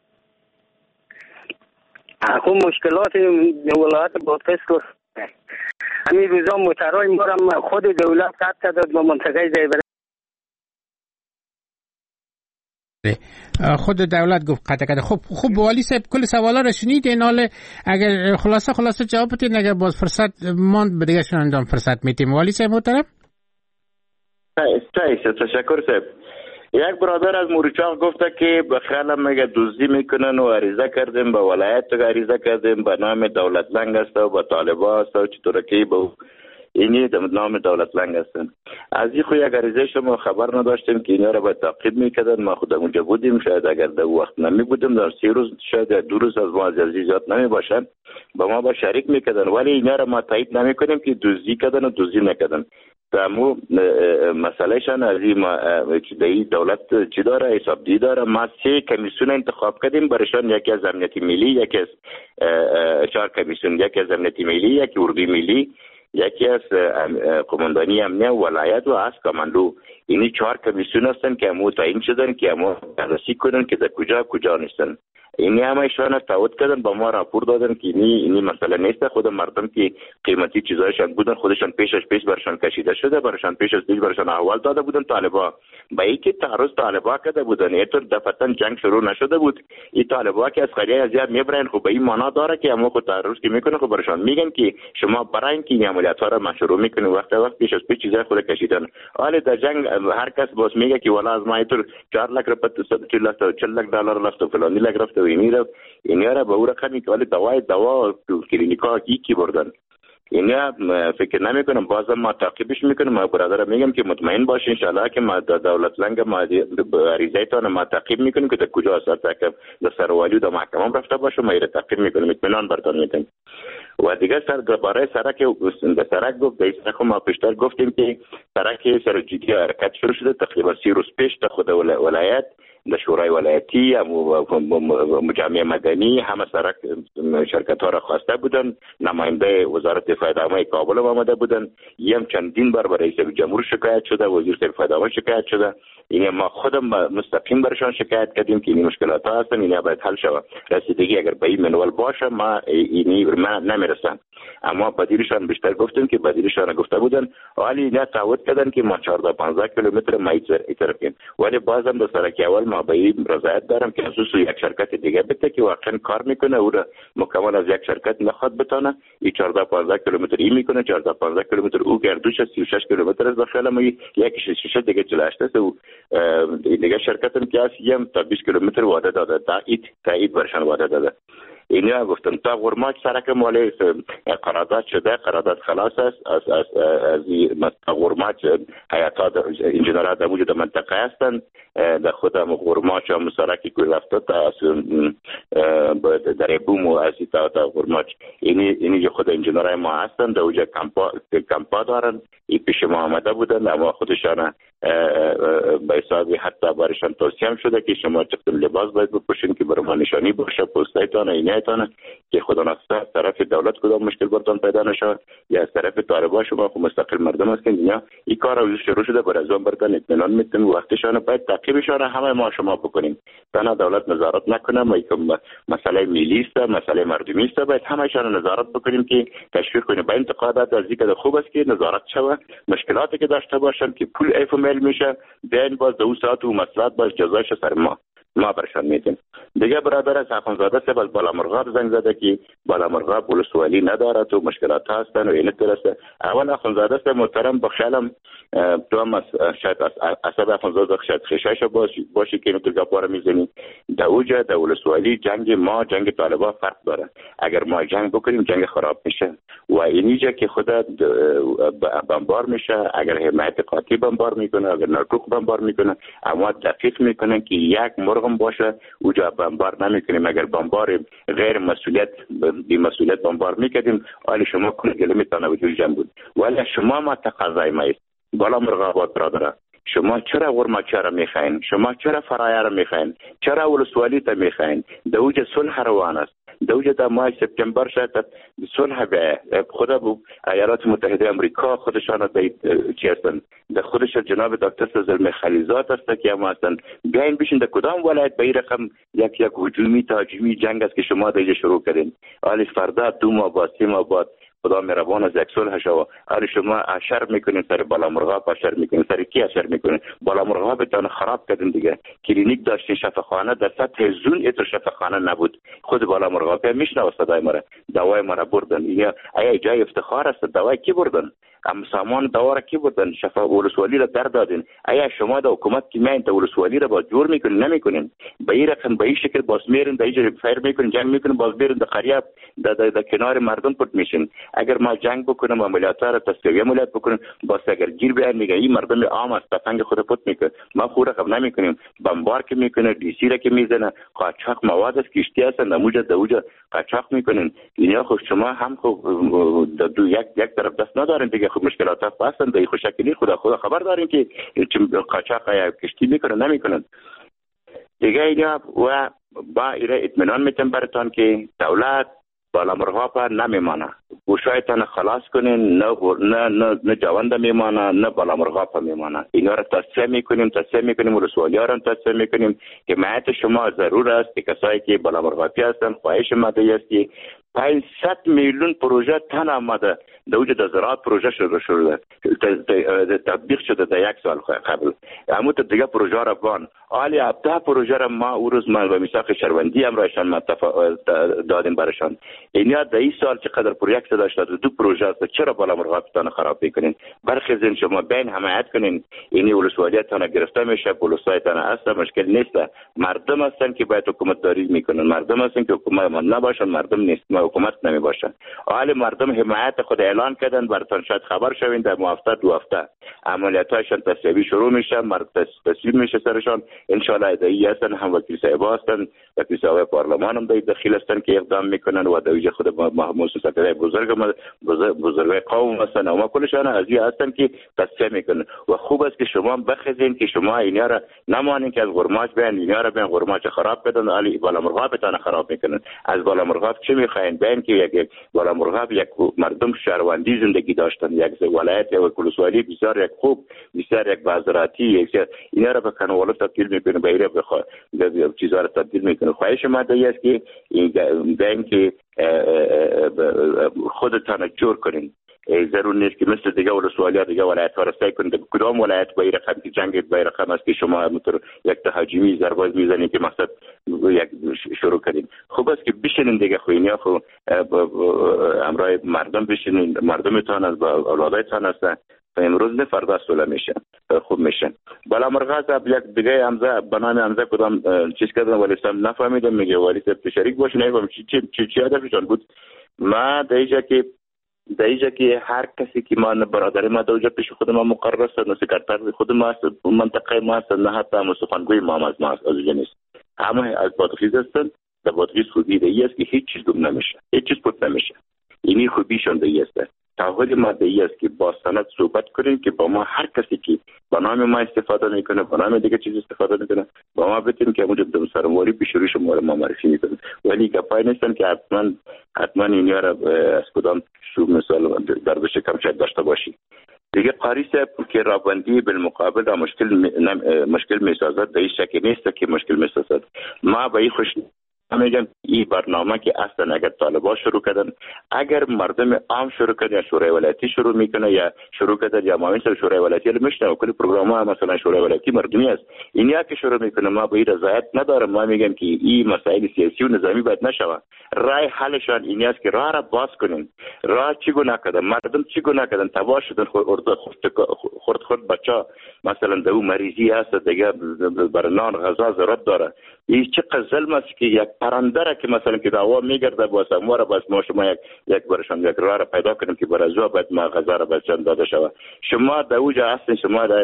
اون مشکلات ولایت بادغیس کو همین روزا موترای ما را خود دولت قطع داد با منطقه زیبره. خود دولت گفت قطع کرده. خب خوب والی صاحب کل سوالا رو شنیدین. حالا اگر خلاصه خلاصه جواب بدین، اگر باز فرصت ماند به دیگه شنوندگان فرصت میتیم. والی صاحب محترم. تشکر صاحب. یک برادر از موریچاق گفته که به خیالم میگه دزدی میکنن و عریضه کردیم به ولایت عریضه کردیم به نام دولت لنگ است و به طالبا است و چطور که به اینی به نام دولت لنگ هستن. از این خو یک عریضه شما خبر نداشتیم که اینا را به تعقیب میکردن. ما خود اونجا بودیم، شاید اگر در وقت نمی بودیم در سی روز شاید دو روز از ما عزیزات نمی باشن با ما با شریک میکردن، ولی اینا را ما تایید نمیکنیم که دزدی کردن و دزدی نکردن. تمام مسئلهشان از این دولت چی داره، حسابدهی داره. ما سه کمیسیون انتخاب کردیم برایشان، یکی از امنیت ملی، یکی از چهار کمیسیون، یکی از امنیت ملی، یکی اردوی ملی، یکی از قماندانی امنیه ولایت و از کاماندو. اینی چهار کمیسیون هستن که همو تعیین شدن که همو بررسی کنن که در کجا کجا نیستن. اینی همه ایشان تعهد کردن با ما راپور دادن که اینی اینی مسئله نیست. خود مردم که قیمتی چیزایشان بودن خودشان پیشش پیش برشان کشیده شده، برشان پیش از پیش برشان احوال داده بودن طالبا. با اینکه تعرض طالبا کرده بودن، اینطور دفتن جنگ شروع نشده بود. این طالبا که از خریه از یاد میبرن، خب به این معنا داره که همو خود تعرض که میکنه، خب برشان میگن که شما برای اینکه این عملیات ها را مشروع میکنید وقت وقت پیش از پیش چیزای خود کشیدن. حالا در جنگ هر کس باز میگه که والا از ما اینطور چهار لک رفت و چهل لک دلار رفت و فلانی لک رفت و اینی رفت. اینا را به او رقمی که ولی دوای دوا کلینیکا کی کی بردن. اینا فکر نمیکنم، بازم ما تعقیبش میکنم. ما برادر میگم که مطمئن باش ان شاء الله که ما دولت لنگ ما عریضه‌تون ما تعقیب میکنیم که در کجا اثر که در سروالی و در محکمه رفته باشه، ما را تعقیب میکنیم، اطمینان برتون میدیم. و دیگه سر برای سرک در سرک گفت در سرک ما پیشتر گفتیم که سرک سر جدی حرکت شروع شده تقریبا سی روز پیش تا خود ولایت در شورای ولایتی و مجامع مدنی همه سرک شرکت ها را خواسته بودن، نماینده وزارت دفاع دامه کابل آمده بودن، یم چندین بار برای رئیس جمهور شکایت شده، وزیر دفاع دامه شکایت شده. این ما خودم مستقیم برشان شکایت کردیم که این مشکلات ها هستن، اینا باید حل شود. رسیدگی اگر به این منوال باشه ما اینی من نمیرسن. اما بدیلشان بیشتر گفتیم که بدیلشان گفته بودن ولی نه تعهد کردن که ما چهارده پانزده کیلومتر مایل طرف کنیم، ولی بازم در سرک اول ما به این رضایت دارم که خصوص یک شرکت دیگه بده که واقعا کار میکنه او را مکمل از یک شرکت نخواد بتونه این چهارده پانزده کیلومتر این میکنه، چهارده پانزده کیلومتر او گردوش سی و شش کیلومتر از داخل ما یک شش دیگه چهل و هشت است و دیگه شرکت هم که یم تا بیست کیلومتر وعده داده، تایید تایید برشان وعده داده. اینیا گفتم تا غرماچ سرک مالی قرارداد شده، قرارداد خلاص است از از از غرماچ حیاتا انجینرها در موجود منطقه هستند، در خودم غرماچ هم سرکی که رفته تا از در بوم و از تا تا غرماچ اینی اینی خود انجینرهای ما هستند، در اونجا کمپا کمپا دارن، این پیش ما آمده بودند اما خودشان به حساب حتی برایشان توصیه هم شده که شما چقدر لباس باید بپوشین که برای ما نشانی باشه، پوستایتان اینایتان که خدا نخواسته طرف دولت کدام مشکل براتون پیدا نشه یا از طرف طالبان شما خو مستقل مردم هستین. اینا این کارا شروع شده برای از اون برتن اطمینان میتون وقتشان باید تعقیبشان همه ما شما بکنیم. تنها دولت نظارت نکنه، ما یک مسئله ملی است، مسئله مردمی است، باید همه‌شان نظارت بکنیم که تشویق کنیم. با انتقادات از اینکه خوب است که نظارت شود، مشکلاتی که داشته باشن که پول ایف میل میشه دین باز دو ساعت و مسئلات باز جزایش سر ما ما برشان میدیم. دیگه برادر از اخوانزاده سه باز بالا مرغاب زنگ زده که بالا مرغاب ولسوالی نداره تو مشکلات هستن و اینت درسته. اول اخوانزاده سه محترم بخشالم تو هم شاید اصاب اخوانزاده شاید خشایش باشی باشی که اینو تو گپاره میزنی. در اوجه در ولسوالی جنگ ما جنگ طالبان فرق داره. اگر ما جنگ بکنیم جنگ خراب میشه و اینیجا که خدا بمبار میشه، اگر حمایت قاطی بمبار میکنه، اگر نرکوک بمبار میکنه، اما دقیق میکنه که یک مرغم باشه اوجا بمبار نمیکنیم. اگر بمبار غیر مسئولیت بی مسئولیت بمبار میکردیم حالی شما کل گله تنوع جنگ بود. ولی شما ما تقاضای ما است بالا مرغابات برادر، شما چرا غرماچه را میخواین؟ شما چرا فرایه را میخواین؟ چرا ولسوالی تا میخواین؟ دوجه صلح روان است. دوجه در ماه سپتامبر شد صلح به خدا بو ایالات متحده امریکا خودشان دید چی هستن در خودش جناب دکتر سزلمی خلیزات است که هم هستن بیاین بشین در کدام ولایت به این رقم یک یک هجومی تهاجمی جنگ است که شما دیگه شروع کردین. حالی فردا دو ماه بعد سه ماه بعد خدا مهربان از یک صلح شو. حالی شما اشر میکنین سر بالا مرغاب، اشر میکنین سر کی اشر میکنین؟ بالا مرغاب تان خراب کردین دیگه. کلینیک داشتین، شفاخانه در سطح زون اتر شفاخانه نبود. خود بالا مرغاب میشنوه صدای ما، دوای ما را بردن. یا ای جای افتخار است دوای کی بردن؟ ام سامان دوا را کی بردن؟ شفا ولسوالی را در دادین. ایا شما د حکومت کی مین ته ولسوالی را با جور میکنین نمیکنین؟ به این رقم به این شکل باز میرین در اینجا فایر میکنین، جنگ میکنین، باز میرین در خریاب در در کنار مردم پټ میشین. اگر ما جنگ بکنیم عملیات را تصفیه عملیات بکنیم باز اگر گیر بیان میگه این مردم عام است تفنگ خود پټ میکنه. ما خو رقم نمیکنیم، بمبار که میکنه، دی سی را که میزنه، قاچاق مواد است کشتی است نموجه دوجه قاچاق میکنین. اینا خو شما هم خو دو یک یک طرف دست ندارین دیگه. خب مشکلات هستن در خو شکلی خدا خدا خبر دارین که قاچاق یا کشتی میکنه نمیکنن دیگه. اینا و با ایره اطمینان میتونم براتون که دولت بالا مرغاب نمیمانه. گوشایتان خلاص کنین، نه نه نه, نه جوانده میمانه نه بالا مرغاب میمانه. اینا را تصفیه میکنیم تصفیه میکنیم ولسوالی‌ها را تصفیه میکنیم. حمایت شما ضرور است که کسایی که بالا مرغابی هستن خواهش ماده است که پانصد میلیون پروژه تن آمده در وجود زراعت پروژه شروع شده تطبیق شده در یک سال قبل. اما دیگه پروژه را بان حالی هفته پروژه را ما او روز ما به میثاق شهروندی هم رایشان متفق دادیم برشان. اینا در این سال چقدر پروژه داشته دو پروژه است، چرا بالا مرغابتان خراب میکنین؟ برخیزین شما بین حمایت کنین. اینی ولسوالیتان گرفته میشه، ولسایتان است مشکل نیست. مردم هستن که باید حکومت داری میکنن، مردم هستن که حکومت نباشن، مردم نیست ما حکومت نمی باشه. حالی مردم حمایت خود اعلان کردن براتون شاید خبر شوین در هفته دو هفته عملیاتاشون تصویبی شروع میشه، مرد تصویب میشه سرشان. ان شاء الله دایی هستن، هم وکیل صاحب هستن، وکیل صاحب پارلمان هم دایی داخل هستن که اقدام میکنن و دویج خود مؤسسات بزرگ بزرگ قوم هستن و ما کلشان از این هستن که تصفیه میکنن و خوب است که شما بخزین که شما اینا را نمانین که از غرماش بیان اینا را بیان غرماش خراب بدن، علی بالامرغاب تان خراب میکنن. از بالامرغاب چه میخواین؟ بیان که یک بالامرغاب یک مردم شهروندی زندگی داشتن، یک ولایت یا ولسوالی بسیار یک خوب، بسیار یک بازاراتی، اینا را به کنوالو تبدیل میکنه، به ایره بخواه چیزا را تبدیل میکنه. خواهش ما دیگه است که بیان که خودتان جور کنین. ضرور نیست که مثل دیگه ولسوالی‌ها دیگه ولایت ها را سعی کنید کدام ولایت با این رقم که جنگ با این رقم است که شما همونطور یک تهاجمی ضربه میزنید که مقصد یک شروع کردین. خوب است که بشینین دیگه خوینیا خو امرای مردم بشینین، مردمتان از با اولادایتان هستن و امروز نه فردا سوله میشه خوب میشن. بالا مرغاز یک دیگه امضا بنام امضا کدام چیز کردن ولی سم نفهمیدم، میگه ولی سب شریک باشه نمیفهم چی چی چی هدفشون بود. ما دیجا که دیجا که هر کسی که ما برادر ما دوجا پیش خود ما مقرر است، نه سکرتر خود ما است، منطقه ما است، نه حتی سخنگوی ما از ما است، از نیست. همه از بادغیس هستن. در بادغیس خوبی دیگه است که هیچ چیز گم نمیشه، هیچ چیز پوت نمیشه. اینی خوبیشون دیگه است. تعهد ما دیگه است که با سند صحبت کنیم که با ما هر کسی که با نام ما استفاده میکنه، با نام دیگه چیز استفاده میکنه، با ما بتونیم که اونجا دم سرموری پیش روش ما معرفی میکنیم. ولی گپای نیستن که حتما حتما اینیا را از کدام سو مثال دردش کم شاید داشته باشی. دیگه قاری صاحب که رابندی بالمقابل را مشکل مشکل میسازد، در این شک نیست که مشکل میسازد. ما به این خوش میگم این برنامه که اصلا اگر طالبان شروع کردن، اگر مردم عام شروع کردن یا شورای ولایتی شروع میکنه یا شروع کردن یا معاون سر شورای ولایتی میشنه کلی پروگرام مثلا شورای ولایتی مردمی است، اینیا که شروع میکنه ما به این رضایت ندارم. ما میگم که این مسائل سیاسی و نظامی باید نشوه. رای حلشان این است که راه را باز کنین. راه چی گناه کردن، مردم چی گناه کردن، تباه شدن، خورد خورد بچا مثلا دو مریضی هست دیگه بر نان غذا ضرورت داره. این چه ظلم است که یک پرنده را که مثلا که دعوا میگرده باز امواره باز ما شما یک یک برشان یک راه را پیدا کنیم که برای زو باید ما غذا را باز چند داده شود. شما در اوجا هستین، شما در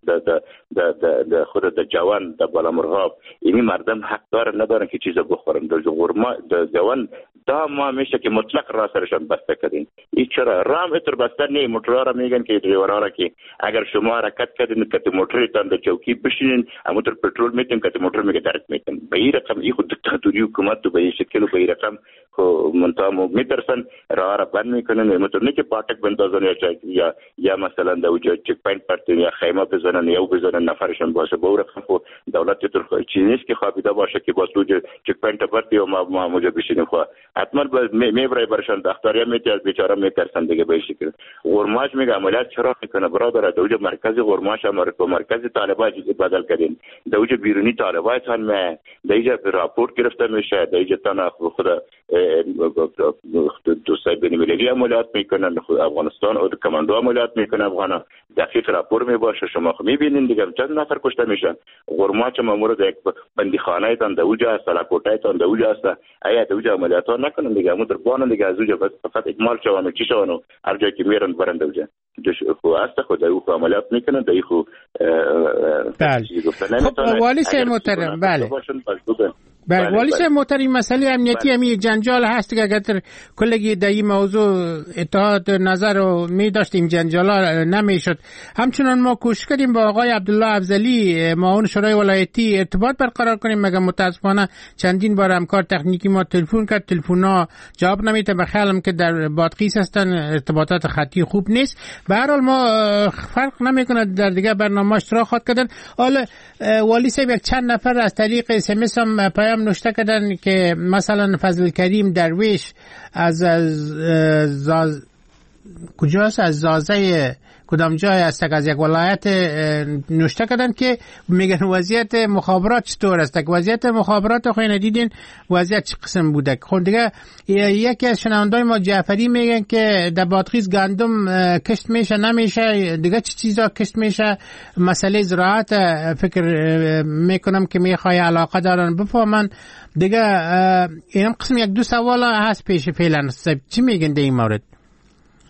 در خود در جوان در بالامرغاب اینی مردم حق داره ندارن که چیز بخورن. در غرما در جوان دا ما میشه که مطلق راه سرشان بسته کردین. این چرا رام اتر بسته نه؟ موتورا را میگن که دریورا را که اگر شما حرکت کردین که موتورتان در چوکی بشینین همونطور پترول میتین که موتور میگه درک میتین. به این رقم این خود دیکتاتوری حکومت تو به این شکل و به این رقم خو منتها میترسن راه را بند میکنن. همونطور نه که پاټک بندازن یا یا مثلا در اوجا چک پاینت پرتین یا خیمه بزنن یا بزنن نفرشان باشه. به اون رقم خو دولت تو چیزی نیست که خوابیده باشه که باز اوجا چک پاینت پرتی و ما ما موجا بشینیم. خو حتما میبره برشان دختریا میتیاز بیچاره میترسن دیگه به این شکل. غرماش میگه عملیات چرا میکنه برادر؟ در اوجا مرکز غرماش امریکا مرکز طالبان بدل کردین. در اوجا بیرونی طالبان تان می در اینجا راپورت گرفته میشه، در اینجا تن خود دوستای بین‌المللی عملیات میکنن، خود افغانستان او کماندو عملیات میکنه افغانا دقیق راپور میباشه. شما خو میبینین دیگه چند نفر کشته میشن. غرماچ مامور یک بندیخانه تان در اوجا است، سلاکوټای تان در اوجا است. آیا در اوجا عملیات نکنن دیگه؟ مو در بانن دیگه از اوجا بس فقط اکمال شوانه چی شوانه هر جایی که میرن برن در اوجا خو است خود او عملیات میکنن. در خو بله خب والی صاحب محترم، بله بله والی صاحب محترم، مسئله امنیتی همی جنجال هست که اگر کلگی در این موضوع اتحاد نظر رو می داشتیم جنجال ها نمی شد. همچنان ما کوشش کردیم با آقای عبدالله افضلی معاون شورای ولایتی ارتباط برقرار کنیم، مگر متاسفانه چندین بار همکار تکنیکی ما تلفن کرد، تلفن ها جواب نمیده. بخیالم که در بادغیس هستن ارتباطات خطی خوب نیست. به هر حال ما فرق نمی کند در دیگه برنامه اشتراک خواهد کردن. حالا والی صاحب یک چند نفر از طریق اس ام اس هم پیام نوشته کردن که مثلا فضل کریم درویش از از کجاست، از زازه کدام جای است از یک ولایت نوشته کردن که میگن وضعیت مخابرات چطور است. وضعیت مخابرات خو ندیدین وضعیت چه قسم بوده. خود دیگه یکی از شنوندای ما جعفری میگن که در بادغیس گندم کشت میشه نمیشه، دیگه چه چیزا کشت میشه. مسئله زراعت فکر میکنم که میخوای علاقه دارن بفهمن دیگه. این قسم یک دو سوال هست پیش فعلا. چی میگن در این مورد؟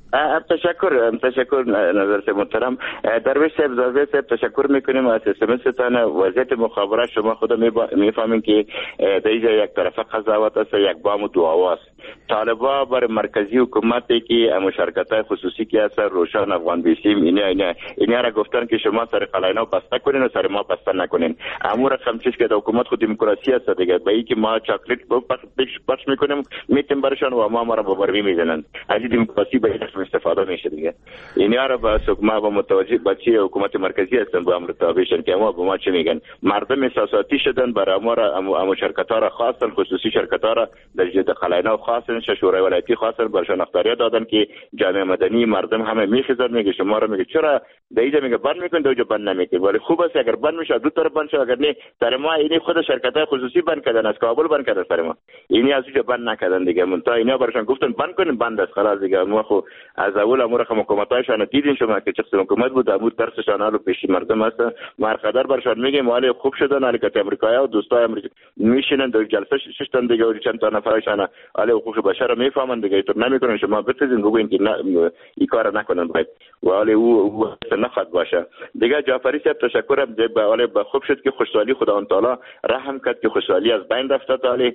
تشکر تشکر نظر محترم درویش صاحب زاویه صاحب تشکر میکنیم از اسمستان. وضعیت مخابرات شما خود میفهمین که در اینجا یک طرفه قضاوت است، یک بام و دو آواز. طالبا بر مرکزی حکومتی که مشارکت خصوصی که است روشن افغان بیسیم اینا اینا اینا را گفتن که شما سر قلاینا بسته کنین و سر ما بسته نکنین. امور رقم چیز که حکومت خود دموکراسی است دیگه، به اینکه ما چاکلیت پخش میکنیم میتیم برشان و ما ما را ببر میزنن. از دموکراسی به این استفاده میشه دیگه. اینا را با ما با متوجه بچی حکومت مرکزی هستن با امر تابعشن که ما به ما چه میگن. مردم احساساتی شدن برای امور مشارکت‌ها را خواستن، خصوصی شرکت‌ها را در جد قلاینا خواستن، شورای ولایتی خواستن برشان اختیار دادن که جامعه مدنی مردم همه میخیزن. میگه شما را میگه چرا در اینجا میگه بند میکنید در اینجا بند نمیکنید. ولی خوب است اگر بند میشه دو طرف بند شه، اگر نه سر ما اینی خود شرکت‌های خصوصی بند کردن، از کابل بند کردن سر ما، اینی از اینجا بند نکردن دیگه. منتها اینا برشان گفتن بند کنین، بند است خلاص دیگه. ما خو از اول امور خو حکومتایشان دیدین شما که چه قسم حکومت بود، امور ترسشان رو پیش مردم است. ما قدر برشان میگه مال خوب شدن، حالی که امریکایی و دوستای امریکا میشینن در جلسه ششتن دیگه و چند تا نفرشان علی حقوق بشر میفهمن دیگه، تو نمیکنن. شما بتزین بگوین که این کار نکنن باید و حالی او نخواد باشه دیگه. جعفری صاحب تشکرم به حالی خوب شد که خوشحالی خدا تعالی رحم کرد که خوشحالی از بین رفت. حالی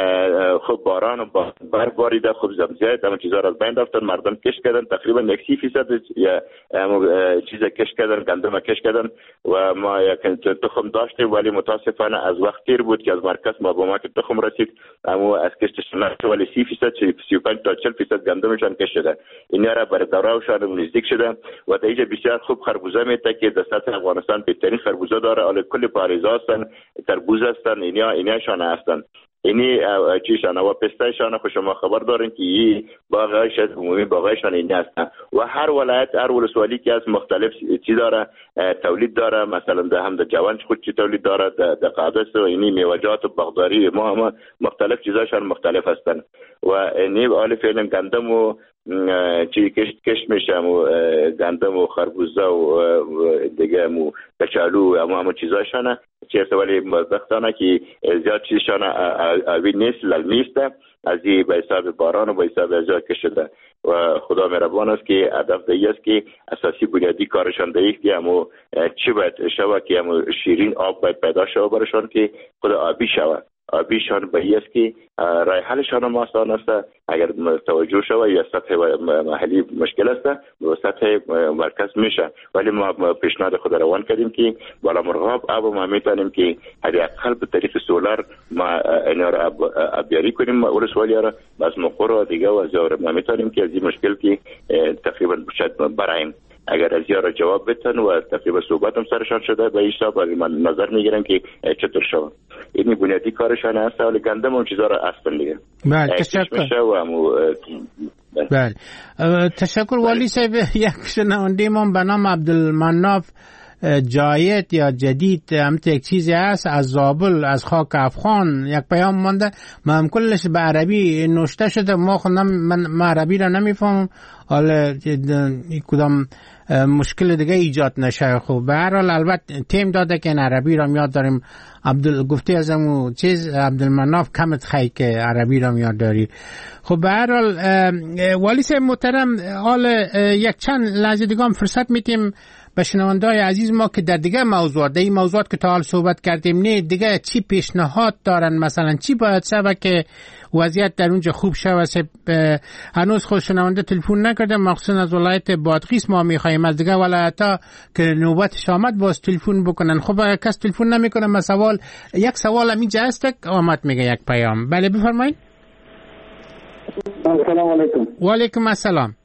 خب باران و برف باریده، خوب زمزیت همه چیزا از بین رفتن، مردم کش کردن تقریبا یک سی فیصد یا چیزا کش کردن، گندم کش کردن و ما یک تخم داشتیم ولی متاسفانه از وقت تیر بود که از مرکز ما با ما که تخم رسید اما از کشتش نشد، ولی سی فیصد سی و پنج تا چهل فیصد گندمشان کش شده. اینا را بر دورهشان نزدیک شده و در اینجا بسیار خوب خربوزه میته که در سطح افغانستان بهترین خربوزه داره. حالا کل پاریزا هستن، تربوز هستن، اینا ایناشان هستن. اینی چیشان و پستایشان خو شما خبر دارین که این باغایش از عمومی باغایشان این هستن و هر ولایت هر ولسوالی که از مختلف چیز داره تولید داره. مثلا ده هم در جوانج خود چی تولید داره، در قادس و اینی میوجات و باغداری ما هم مختلف چیزاشان مختلف هستن و اینی حال فعلا گندم و چی کشت کشت میشه و گندم و خربوزه و دیگه مو کچالو اما همه چیزاشانه چیست ولی مزدختانه که زیاد چیزشان اوی نیست للمیسته از این به حساب باران و به حساب ازیاد کشده و خدا مهربان است که هدف دهی است که اساسی بنیادی کارشان دهی که همو چی باید شوه که همو شیرین آب باید پیدا شوه برشان که خدا آبی شوه. آبیشان به است که رای حلشان هم آسان است اگر توجه شوه یا سطح محلی مشکل است و سطح مرکز میشه. ولی ما پیشنهاد خود روان کردیم که بالا مرغاب آب ما میتونیم که حداقل به طریق سولار ما اینا را آبیاری کنیم ولسوالی را از مقر و دیگه و از ما میتونیم که از این مشکل که تقریبا شاید برایم اگر از یارا جواب بتن و تقریبا صحبت هم سرشان شده به ایشتا ولی من نظر میگیرم که چطور شود. اینی بنیادی کارشان هست ولی گندم اون چیزا را اصلا دیگه. بله تشکر. بله تشکر والی صاحب. یک شنونده ما به نام عبدالمناف جایت یا جدید هم یک چیزی هست از زابل از خاک افغان یک پیام مانده. من کلش به عربی نوشته شده، ما خودم من عربی را نمیفهمم، حالا کدام مشکل دیگه ایجاد نشه. خب به هر حال البته تیم داده که این عربی را یاد داریم. عبدال گفته از همون چیز عبدالمناف کمت خیلی که عربی را یاد داری. خب به هر حال والی صاحب محترم، حال یک چند لحظه دیگه هم فرصت میتیم به شنونده‌های عزیز ما که در دیگه موضوعات در این موضوعات که تا حال صحبت کردیم نه دیگه چی پیشنهاد دارن، مثلا چی باید شود که وضعیت در اونجا خوب شود. هنوز خود شنونده تلفن نکردم، مخصوصا از ولایت بادغیس ما میخوایم از دیگه ولایت‌ها که نوبتش آمد باز تلفن بکنن. خب کس تلفن نمیکنه. ما سوال یک سوال هم اینجا هست آمد میگه یک پیام. بله بفرمایید. السلام علیکم. و علیکم السلام.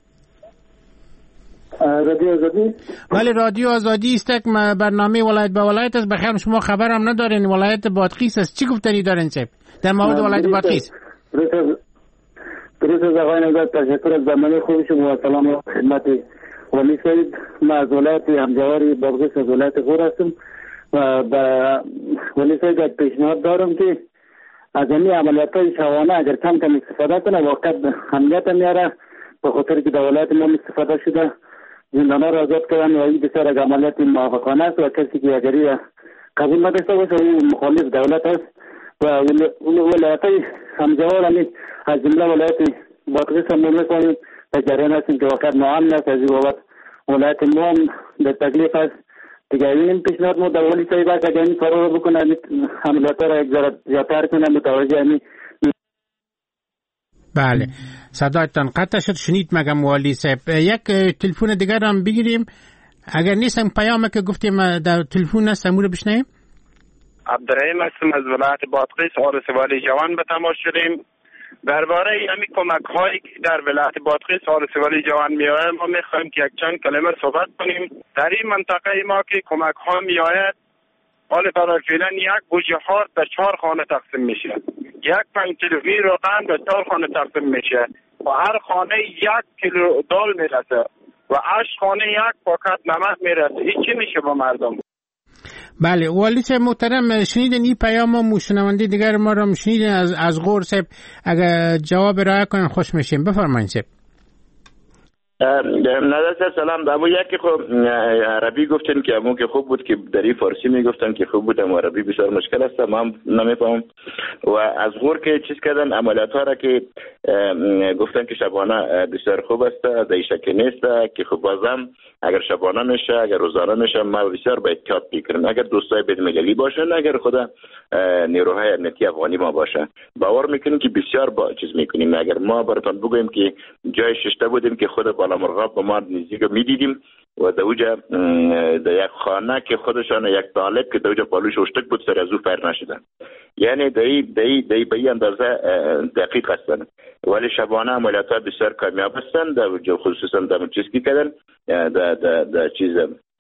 رادیو آزادی؟ بله رادیو آزادی است. برنامه ولایت به ولایت است. بخیر شما خبر هم ندارین ولایت بادغیس است. چی گفتنی دارین چه در مورد ولایت بادغیس؟ درست از آقای نگات تشکر از برنامه خوب شما و سلام و خدمت ولی سید. ما از ولایت همجواری بادغیس از ولایت غور هستم و با ولی سید پیشنهاد دارم که از این عملیات های شوانه اگر کم کم استفاده کنه واقعا امنیت میاره، به خاطر که در ولایت ما استفاده شده زندانها را آزاد کردن و این بسیار از عملیات موافقانه است و کسی که اگری را قبول نداشته باشه او مخالف دولت است و ولایت های همجوار همین از جمله ولایت بادغیس هم می‌کنیم در جریان هستیم که وقت ناامن است. از این بابت ولایت ما هم در تکلیف است. دیگه این پیشنهاد ما در ولی صاحب است اگر این کارا رو بکنه، عملیات را یک ذره زیادتر کنه، متوجه همین. بله صدایتان قطع شد. شنید مگم والی صاحب. یک تلفن دیگر هم بگیریم اگر نیستم. پیامه که گفتیم در تلفن است امور بشنیم. عبدالرحیم هستم از ولایت بادغیس. آرس والی جوان به تماس شدیم درباره همین کمک هایی که در ولایت بادغیس آرس والی جوان میآید. ما میخوایم که یک چند کلمه صحبت کنیم. در این منطقه ما که کمک ها میآید، حال فرار فعلا یک گوجه ها در چهار خانه تقسیم میشه، یک پنج کیلو وی روغن در چهار خانه تقسیم میشه و هر خانه یک کیلو دال میرسه و هشت خانه یک پاکت نمک میرسه. این چی میشه با مردم؟ بله والی صاحب محترم، شنیدین این پیام ما مشنونده دیگر ما را شنیدین از از غور صاحب. اگر جواب رای کنن خوش میشیم. بفرمایید صاحب. نظر سلام. دامو یکی خب عربی گفتن که امون که خوب بود که در این فارسی میگفتن که خوب بود، اما عربی بسیار مشکل است، من نمیفهم. و از غور که چیز کردن عملیات ها را که گفتن که شبانه بسیار خوب است، در این شک نیست که خب بازم اگر شبانه میشه اگر روزانه میشه ما بسیار باید احتیاط بکنیم. اگر دوستای بین المللی باشن، اگر خدا نیروهای امنیتی افغانی ما باشه، باور میکنیم که بسیار با چیز میکنیم. اگر ما براتون بگویم که جای ششته بودیم که خود بالامرغاب با ما نزدیک میدیدیم و در اوجا در یک خانه که خودشان یک طالب که در اوجا پالوش اشتک بود سر از او فیر نشدن. یعنی دایی دایی دایی به این اندازه دقیق هستن. ولی شبانه عملیات ها بسیار کامیاب هستن. در اوجا خصوصا در چیز کی کردن، در در در چیز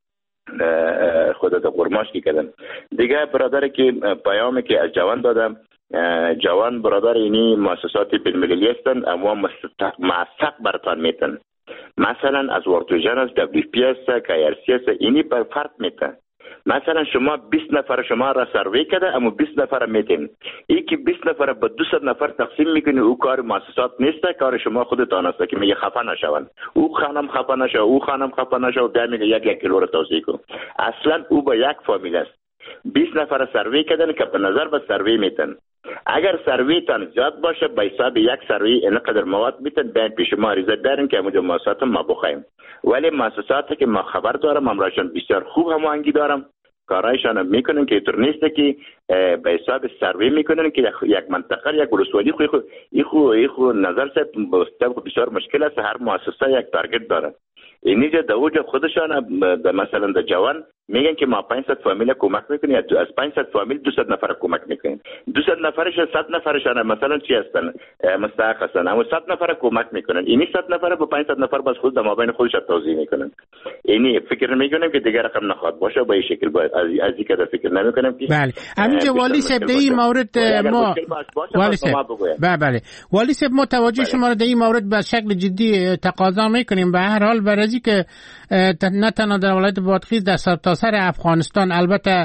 خود در قرماش کی کردن. دیگه برادر که پیامی که از جوان دادم، جوان برادر اینی مؤسسات بین المللی هستند اما معصب برتان میتن. مثلا از ورتوژن است، دبلیو پی است، کی ار سی است، اینی بر فرق میتن. مثلا شما بیست نفر شما را سروی کرده اما بیست نفر میتین، این که بیست نفر به دویست نفر تقسیم میکنی، او کار مؤسسات نیست، کار شما خودتان است که میگه خفه نشون، او خانم خفه نشه، او خانم خفه نشه و در میگه یک یک کیلو را توزیع کن. اصلا او با یک فامیل است. بیست نفر سروی کردن که به نظر به سروی میتن. اگر سروی تان زیاد باشه به حساب یک سروی اینقدر مواد میتن بیان پیش ما عریضه دارن که اونجا مؤسسات ما بخوایم. ولی مؤسساتی که ما خبر دارم امراشان بسیار خوب هماهنگی دارم، کارایشان میکنن که اینطور نیست که به حساب سروی میکنن که یک منطقه یک ولسوالی خو خو خو خو نظر سه بسیار مشکل است. هر مؤسسه یک تارگت داره. اینجا در اوج خودشان مثلا در جوان میگن که ما پانصد فامیل کمک میکنیم، از پانصد فامیل دویست نفر کمک میکنیم. دویست نفرش صد نفرشان مثلا چی هستن؟ مستحق هستن، اما صد نفر کمک میکنن. اینی صد نفر با پانصد نفر باز خود در مابین خودش توزیع میکنن. اینی فکر میکنم که دیگر رقم نخواد باشه با این شکل. باید از از این کده فکر نمیکنم که بله. همینجا والی صاحب در این مورد ما والی صاحب بله بله والی صاحب متوجه شما را در این مورد به شکل جدی تقاضا میکنیم. به هر حال برای که نه تنها در ولایت بادغیس در سرتاسر افغانستان البته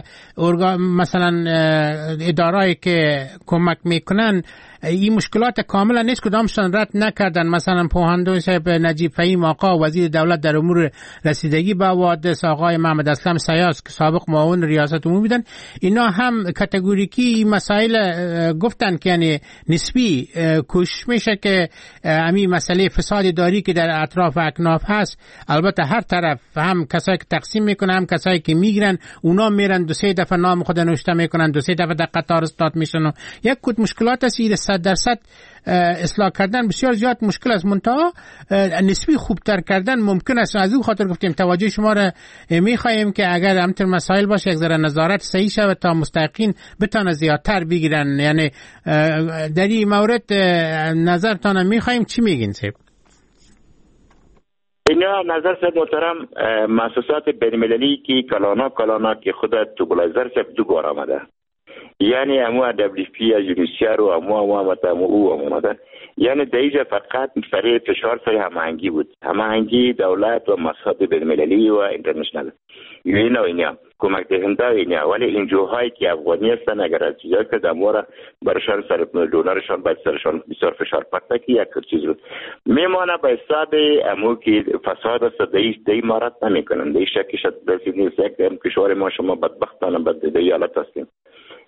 مثلا ادارهایی که کمک میکنن این مشکلات کاملا نیست، کدامشان رد نکردن. مثلا پوهندون صاحب نجیب فهیم آقا وزیر دولت در امور رسیدگی به حوادث، آقای محمد اسلم سیاس که سابق معاون ریاست عمومی بودن، اینا هم کاتگوریکی مسائل گفتن که یعنی نسبی کوشش میشه که همین مسئله فساد اداری که در اطراف اکناف هست، البته هر طرف هم کسایی که تقسیم میکنن هم کسایی که میگیرن، اونا میرن دو سه دفعه نام خود نوشته میکنن، دو سه دفعه در قطار استاد میشن و یک کد مشکلات است. صد درصد اصلاح کردن بسیار زیاد مشکل است، منتها نسبی خوبتر کردن ممکن است. از اون خاطر گفتیم توجه شما را میخواهیم که اگر همینطور مسائل باشه یک ذره نظارت صحیح شود تا مستحقین بتونه زیادتر بگیرن. یعنی در این مورد نظرتان میخواهیم، چی میگین صاحب؟ اینا نظر صاحب محترم، مؤسسات بین المللی که کلانا کلانا که خود تو بلایزر صاحب دو بار آمده، یعنی امو دبلیو پی از یونیسیار و امو امو امو امو او آمده. یعنی در اینجا فقط سر فشار سر هماهنگی بود، هماهنگی دولت و مؤسسات بین المللی و اینترنشنال اینا و اینا کمک دهنده و اینا. ولی این جوهایی که افغانی هستن اگر از چیزایی که دموره برشان سر دونرشان باید سرشان بسیار فشار پرده که یک چیز رو میمانه به حساب امو که فساد است. در این مارت نمی کنن، در این شکی شد برسید نیست یک کشور ما شما بدبختانه بد در حالت هستیم.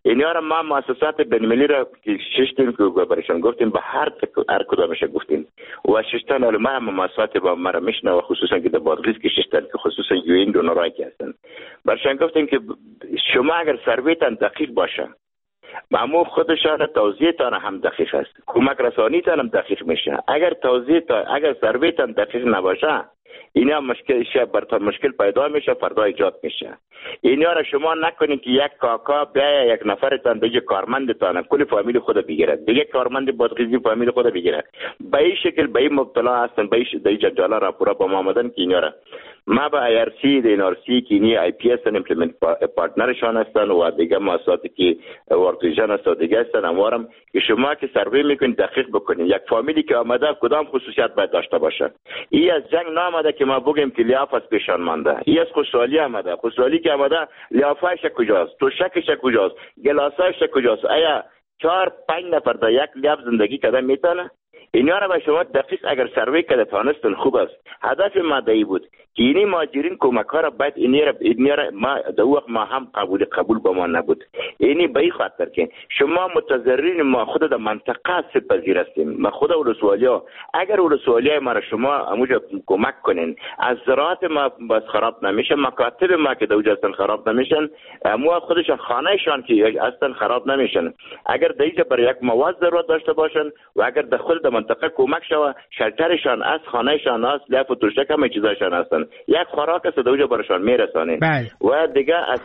اینا را ما مؤسسات بین‌المللی را که ششتیم که برایشان گفتیم به هر هر کدامش گفتیم و ششتن علما هم مؤسسات با ما را میشنه و خصوصا که در بادغیس که ششتن که خصوصا یو این دونرای که هستن برایشان گفتیم که شما اگر سرویتان دقیق باشه معمول خودشان توضیحتان هم دقیق است، کمک رسانیتان هم دقیق میشه. اگر توضیحتان اگر سرویتان دقیق نباشه اینا مشکل شه براتون مشکل پیدا میشه، فردا ایجاد میشه. اینا را شما نکنید که یک کاکا بیا یک نفرتان دیگه کارمندتان کل فامیل خود بگیرد، دیگه کارمند بادغیسی فامیل خود بگیرد. به این شکل به این مبتلا هستن، به این جنجالا را پورا با ما آمدن که اینا را ما با آی آر سی د ان آر سی که نی آی پی اس ایمپلمنت پارتنرشان هستن و دیگه مؤسساتی که ورکیجان هست و دیگه هستن اموارم که شما که سروی میکنید دقیق بکنید یک فامیلی که آمده کدام خصوصیت باید داشته باشه. این از جنگ نامده که ما بگیم که لیاف از پیشان مانده، این از خوشحالی آمده. خوشحالی که آمده لیافش کجاست، توشکش کجاست، گلاساش کجاست؟ آیا چهار پنج نفر در یک لیاف زندگی کردن میتونه؟ اینا را به شما دقیق اگر سروی کرده تانستن خوب است. هدف ما دایی بود که اینی ماجرین کمک ها را باید اینی را, اینی را ما دو وقت ما هم قبول قبول با ما نبود. اینی به این خاطر که شما متضررین ما خود در منطقه سپذیر هستیم. ما خود ولسوالی ها اگر ولسوالی های ما را شما اموجا کمک کنین از زراعت ما بس خراب نمیشه، مکاتب ما که دوجه هستن خراب نمیشن، امو خودشان خانه شان که اصلا خراب نمیشن. اگر دیجا برای یک مواد ضرورت داشته باشن و اگر در خود در منطقه کمک شوه شلترشان از خانهشان از لف و توشک همه چیزایشان هستن، یک خوراک است دوجا برشان میرسانین و دیگه از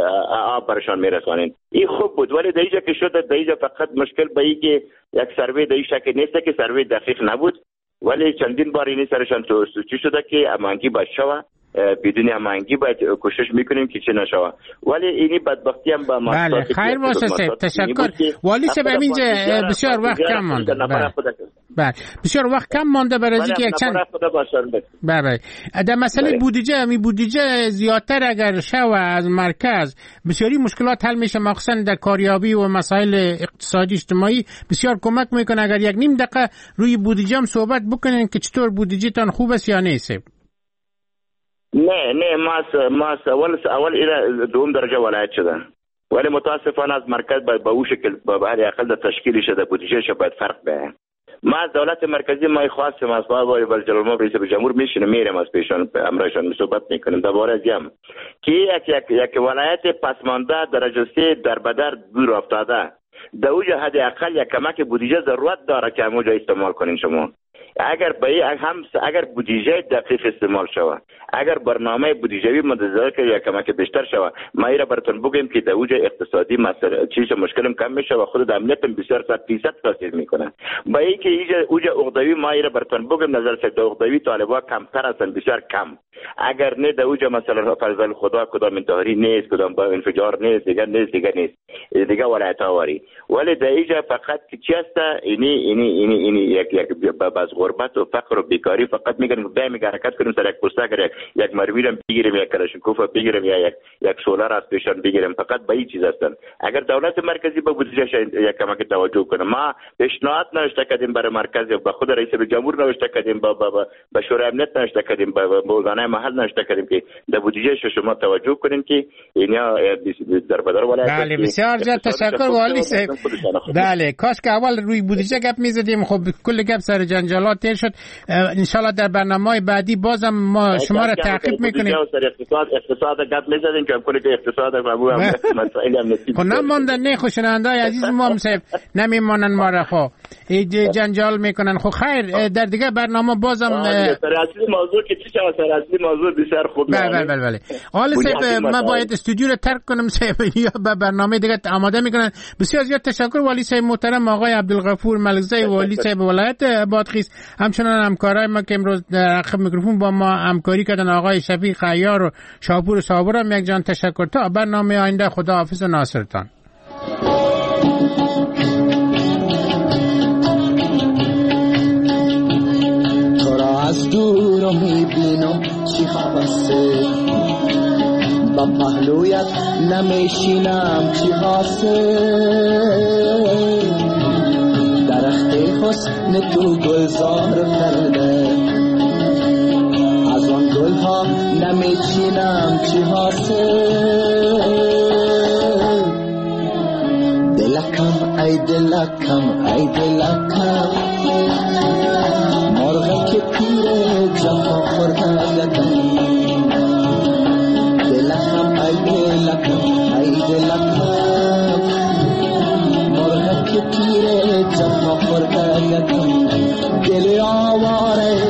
آب برشان میرسانین. این خوب بود، ولی دیجا که شد دیجا فقط مشکل به این که یک سروی در این شکل نیست که سروی دقیق نبود، ولی چندین بار اینی سرشان تو چی شده که امانگی باید شوه، بدون امانگی باید کوشش میکنیم که چه نشوه. ولی اینی بدبختی هم با ما بله خیر باشه سید، تشکر والی صاحب. اینجا بسیار وقت کم مانده، بله بسیار وقت کم مانده برای اینکه یک چند بله در مسئله بودجه می بودجه زیادتر اگر شو از مرکز بسیاری مشکلات حل میشه، مخصوصا در کاریابی و مسائل اقتصادی اجتماعی بسیار کمک میکنه. اگر یک نیم دقیقه روی بودجه هم صحبت بکنین که چطور بودجه تان خوب است یا نیست. نه نه ما ما اول اول الى دوم درجه ولایت شده، ولی متاسفانه از مرکز باید به اون شکل به هر اقل در تشکیل شده بودجه شه باید فرق به. ما از دولت مرکزی ما خواستیم از بابای ولجلال رئیس جمهور میشینه میرم از پیشان امرشان صحبت میکنیم درباره ازم که یک یک یک ولایت پسمانده درجه سه در بدر دور افتاده در اوج حد اقل یک کمک بودجه ضرورت داره که همونجا استعمال کنین شما. اگر به هم اگر بودجه دقیق استعمال شوه، اگر برنامه بودجه‌ای مدزر که یک کمک بیشتر شوه، ما ایرا براتون بگیم که در اوج اقتصادی مسئله چیز مشکلم کم میشه و خود امنیت بسیار صد درصد تاثیر میکنه. با اینکه اوج عقدوی ما ایرا براتون بگیم نظر شد عقدوی طالبا کمتر هستن، بسیار کم. اگر نه در اوج مثلا فرض خدا کدام انتحاری نیست، کدام با انفجار نیست، دیگه نیست دیگه نیست دیگه ولایت آوری، ولی در اینجا فقط چی است اینی اینی اینی اینی یک یک باز غربت و فقر و بیکاری فقط میگن به میگه حرکت کنیم سر یک پوسته اگر یک مرویرم بگیریم یک کلاشینکوف بگیریم یا یک یک سولار از پیشان بگیریم، فقط به این چیز هستن. اگر دولت مرکزی به بودجهش یک کمک توجه کنه، ما پیشنهاد نوشته کردیم برای مرکز به خود رئیس جمهور نوشته کردیم، با با با شورای امنیت نوشته کردیم، با موزانه محل نوشته کردیم که در بودجهش شما توجه کنین که اینا در بدر ولایت. بله بسیار زیاد تشکر والی صاحب. بله کاش که اول روی بودجه گپ میزدیم، خب کل گپ سر جنجالات تیر شد. ان شاء الله در برنامه‌های بعدی بازم ما شما را تعقیب میکنیم. اقتصاد اقتصاد گپ میزدیم که کلی که اقتصاد فهمو مسائل امنیتی. خب نماندن نه خوشنده عزیز ما صاحب نمیمونن ما را خو جنجال میکنن. خب خیر در دیگه برنامه بازم سر اصلی موضوع که چی شد، سر اصلی موضوع بسیار خوب. بله بله بله بله. حالا صاحب ما باید استودیو رو ترک کنم صاحب یا به برنامه دیگه آماده میکنن. بسیار زیاد تشکر والی صاحب محترم آقای عبدالغفور ملکزی والی صاحب ولایت بادغیس. همچنان همکارای ما که امروز در عقب میکروفون با ما همکاری کردن آقای شفیق عیار و شاپور صابر هم یک جان تشکر. تا برنامه آینده خدا حافظ و ناصرتان. تو را از دور رو میبینم چی حواسه، با پهلویت نمیشینم چی حاصل، درخت حسن تو گلزار کرده، از آن گلها نمیچینم چی حاصل، دلکم ای دلکم ای دلکم مرغ که پیر جفا خورده دلکم دلکم ای دلکم ای دلکم مرغ که پیر جفا خورده دل آواره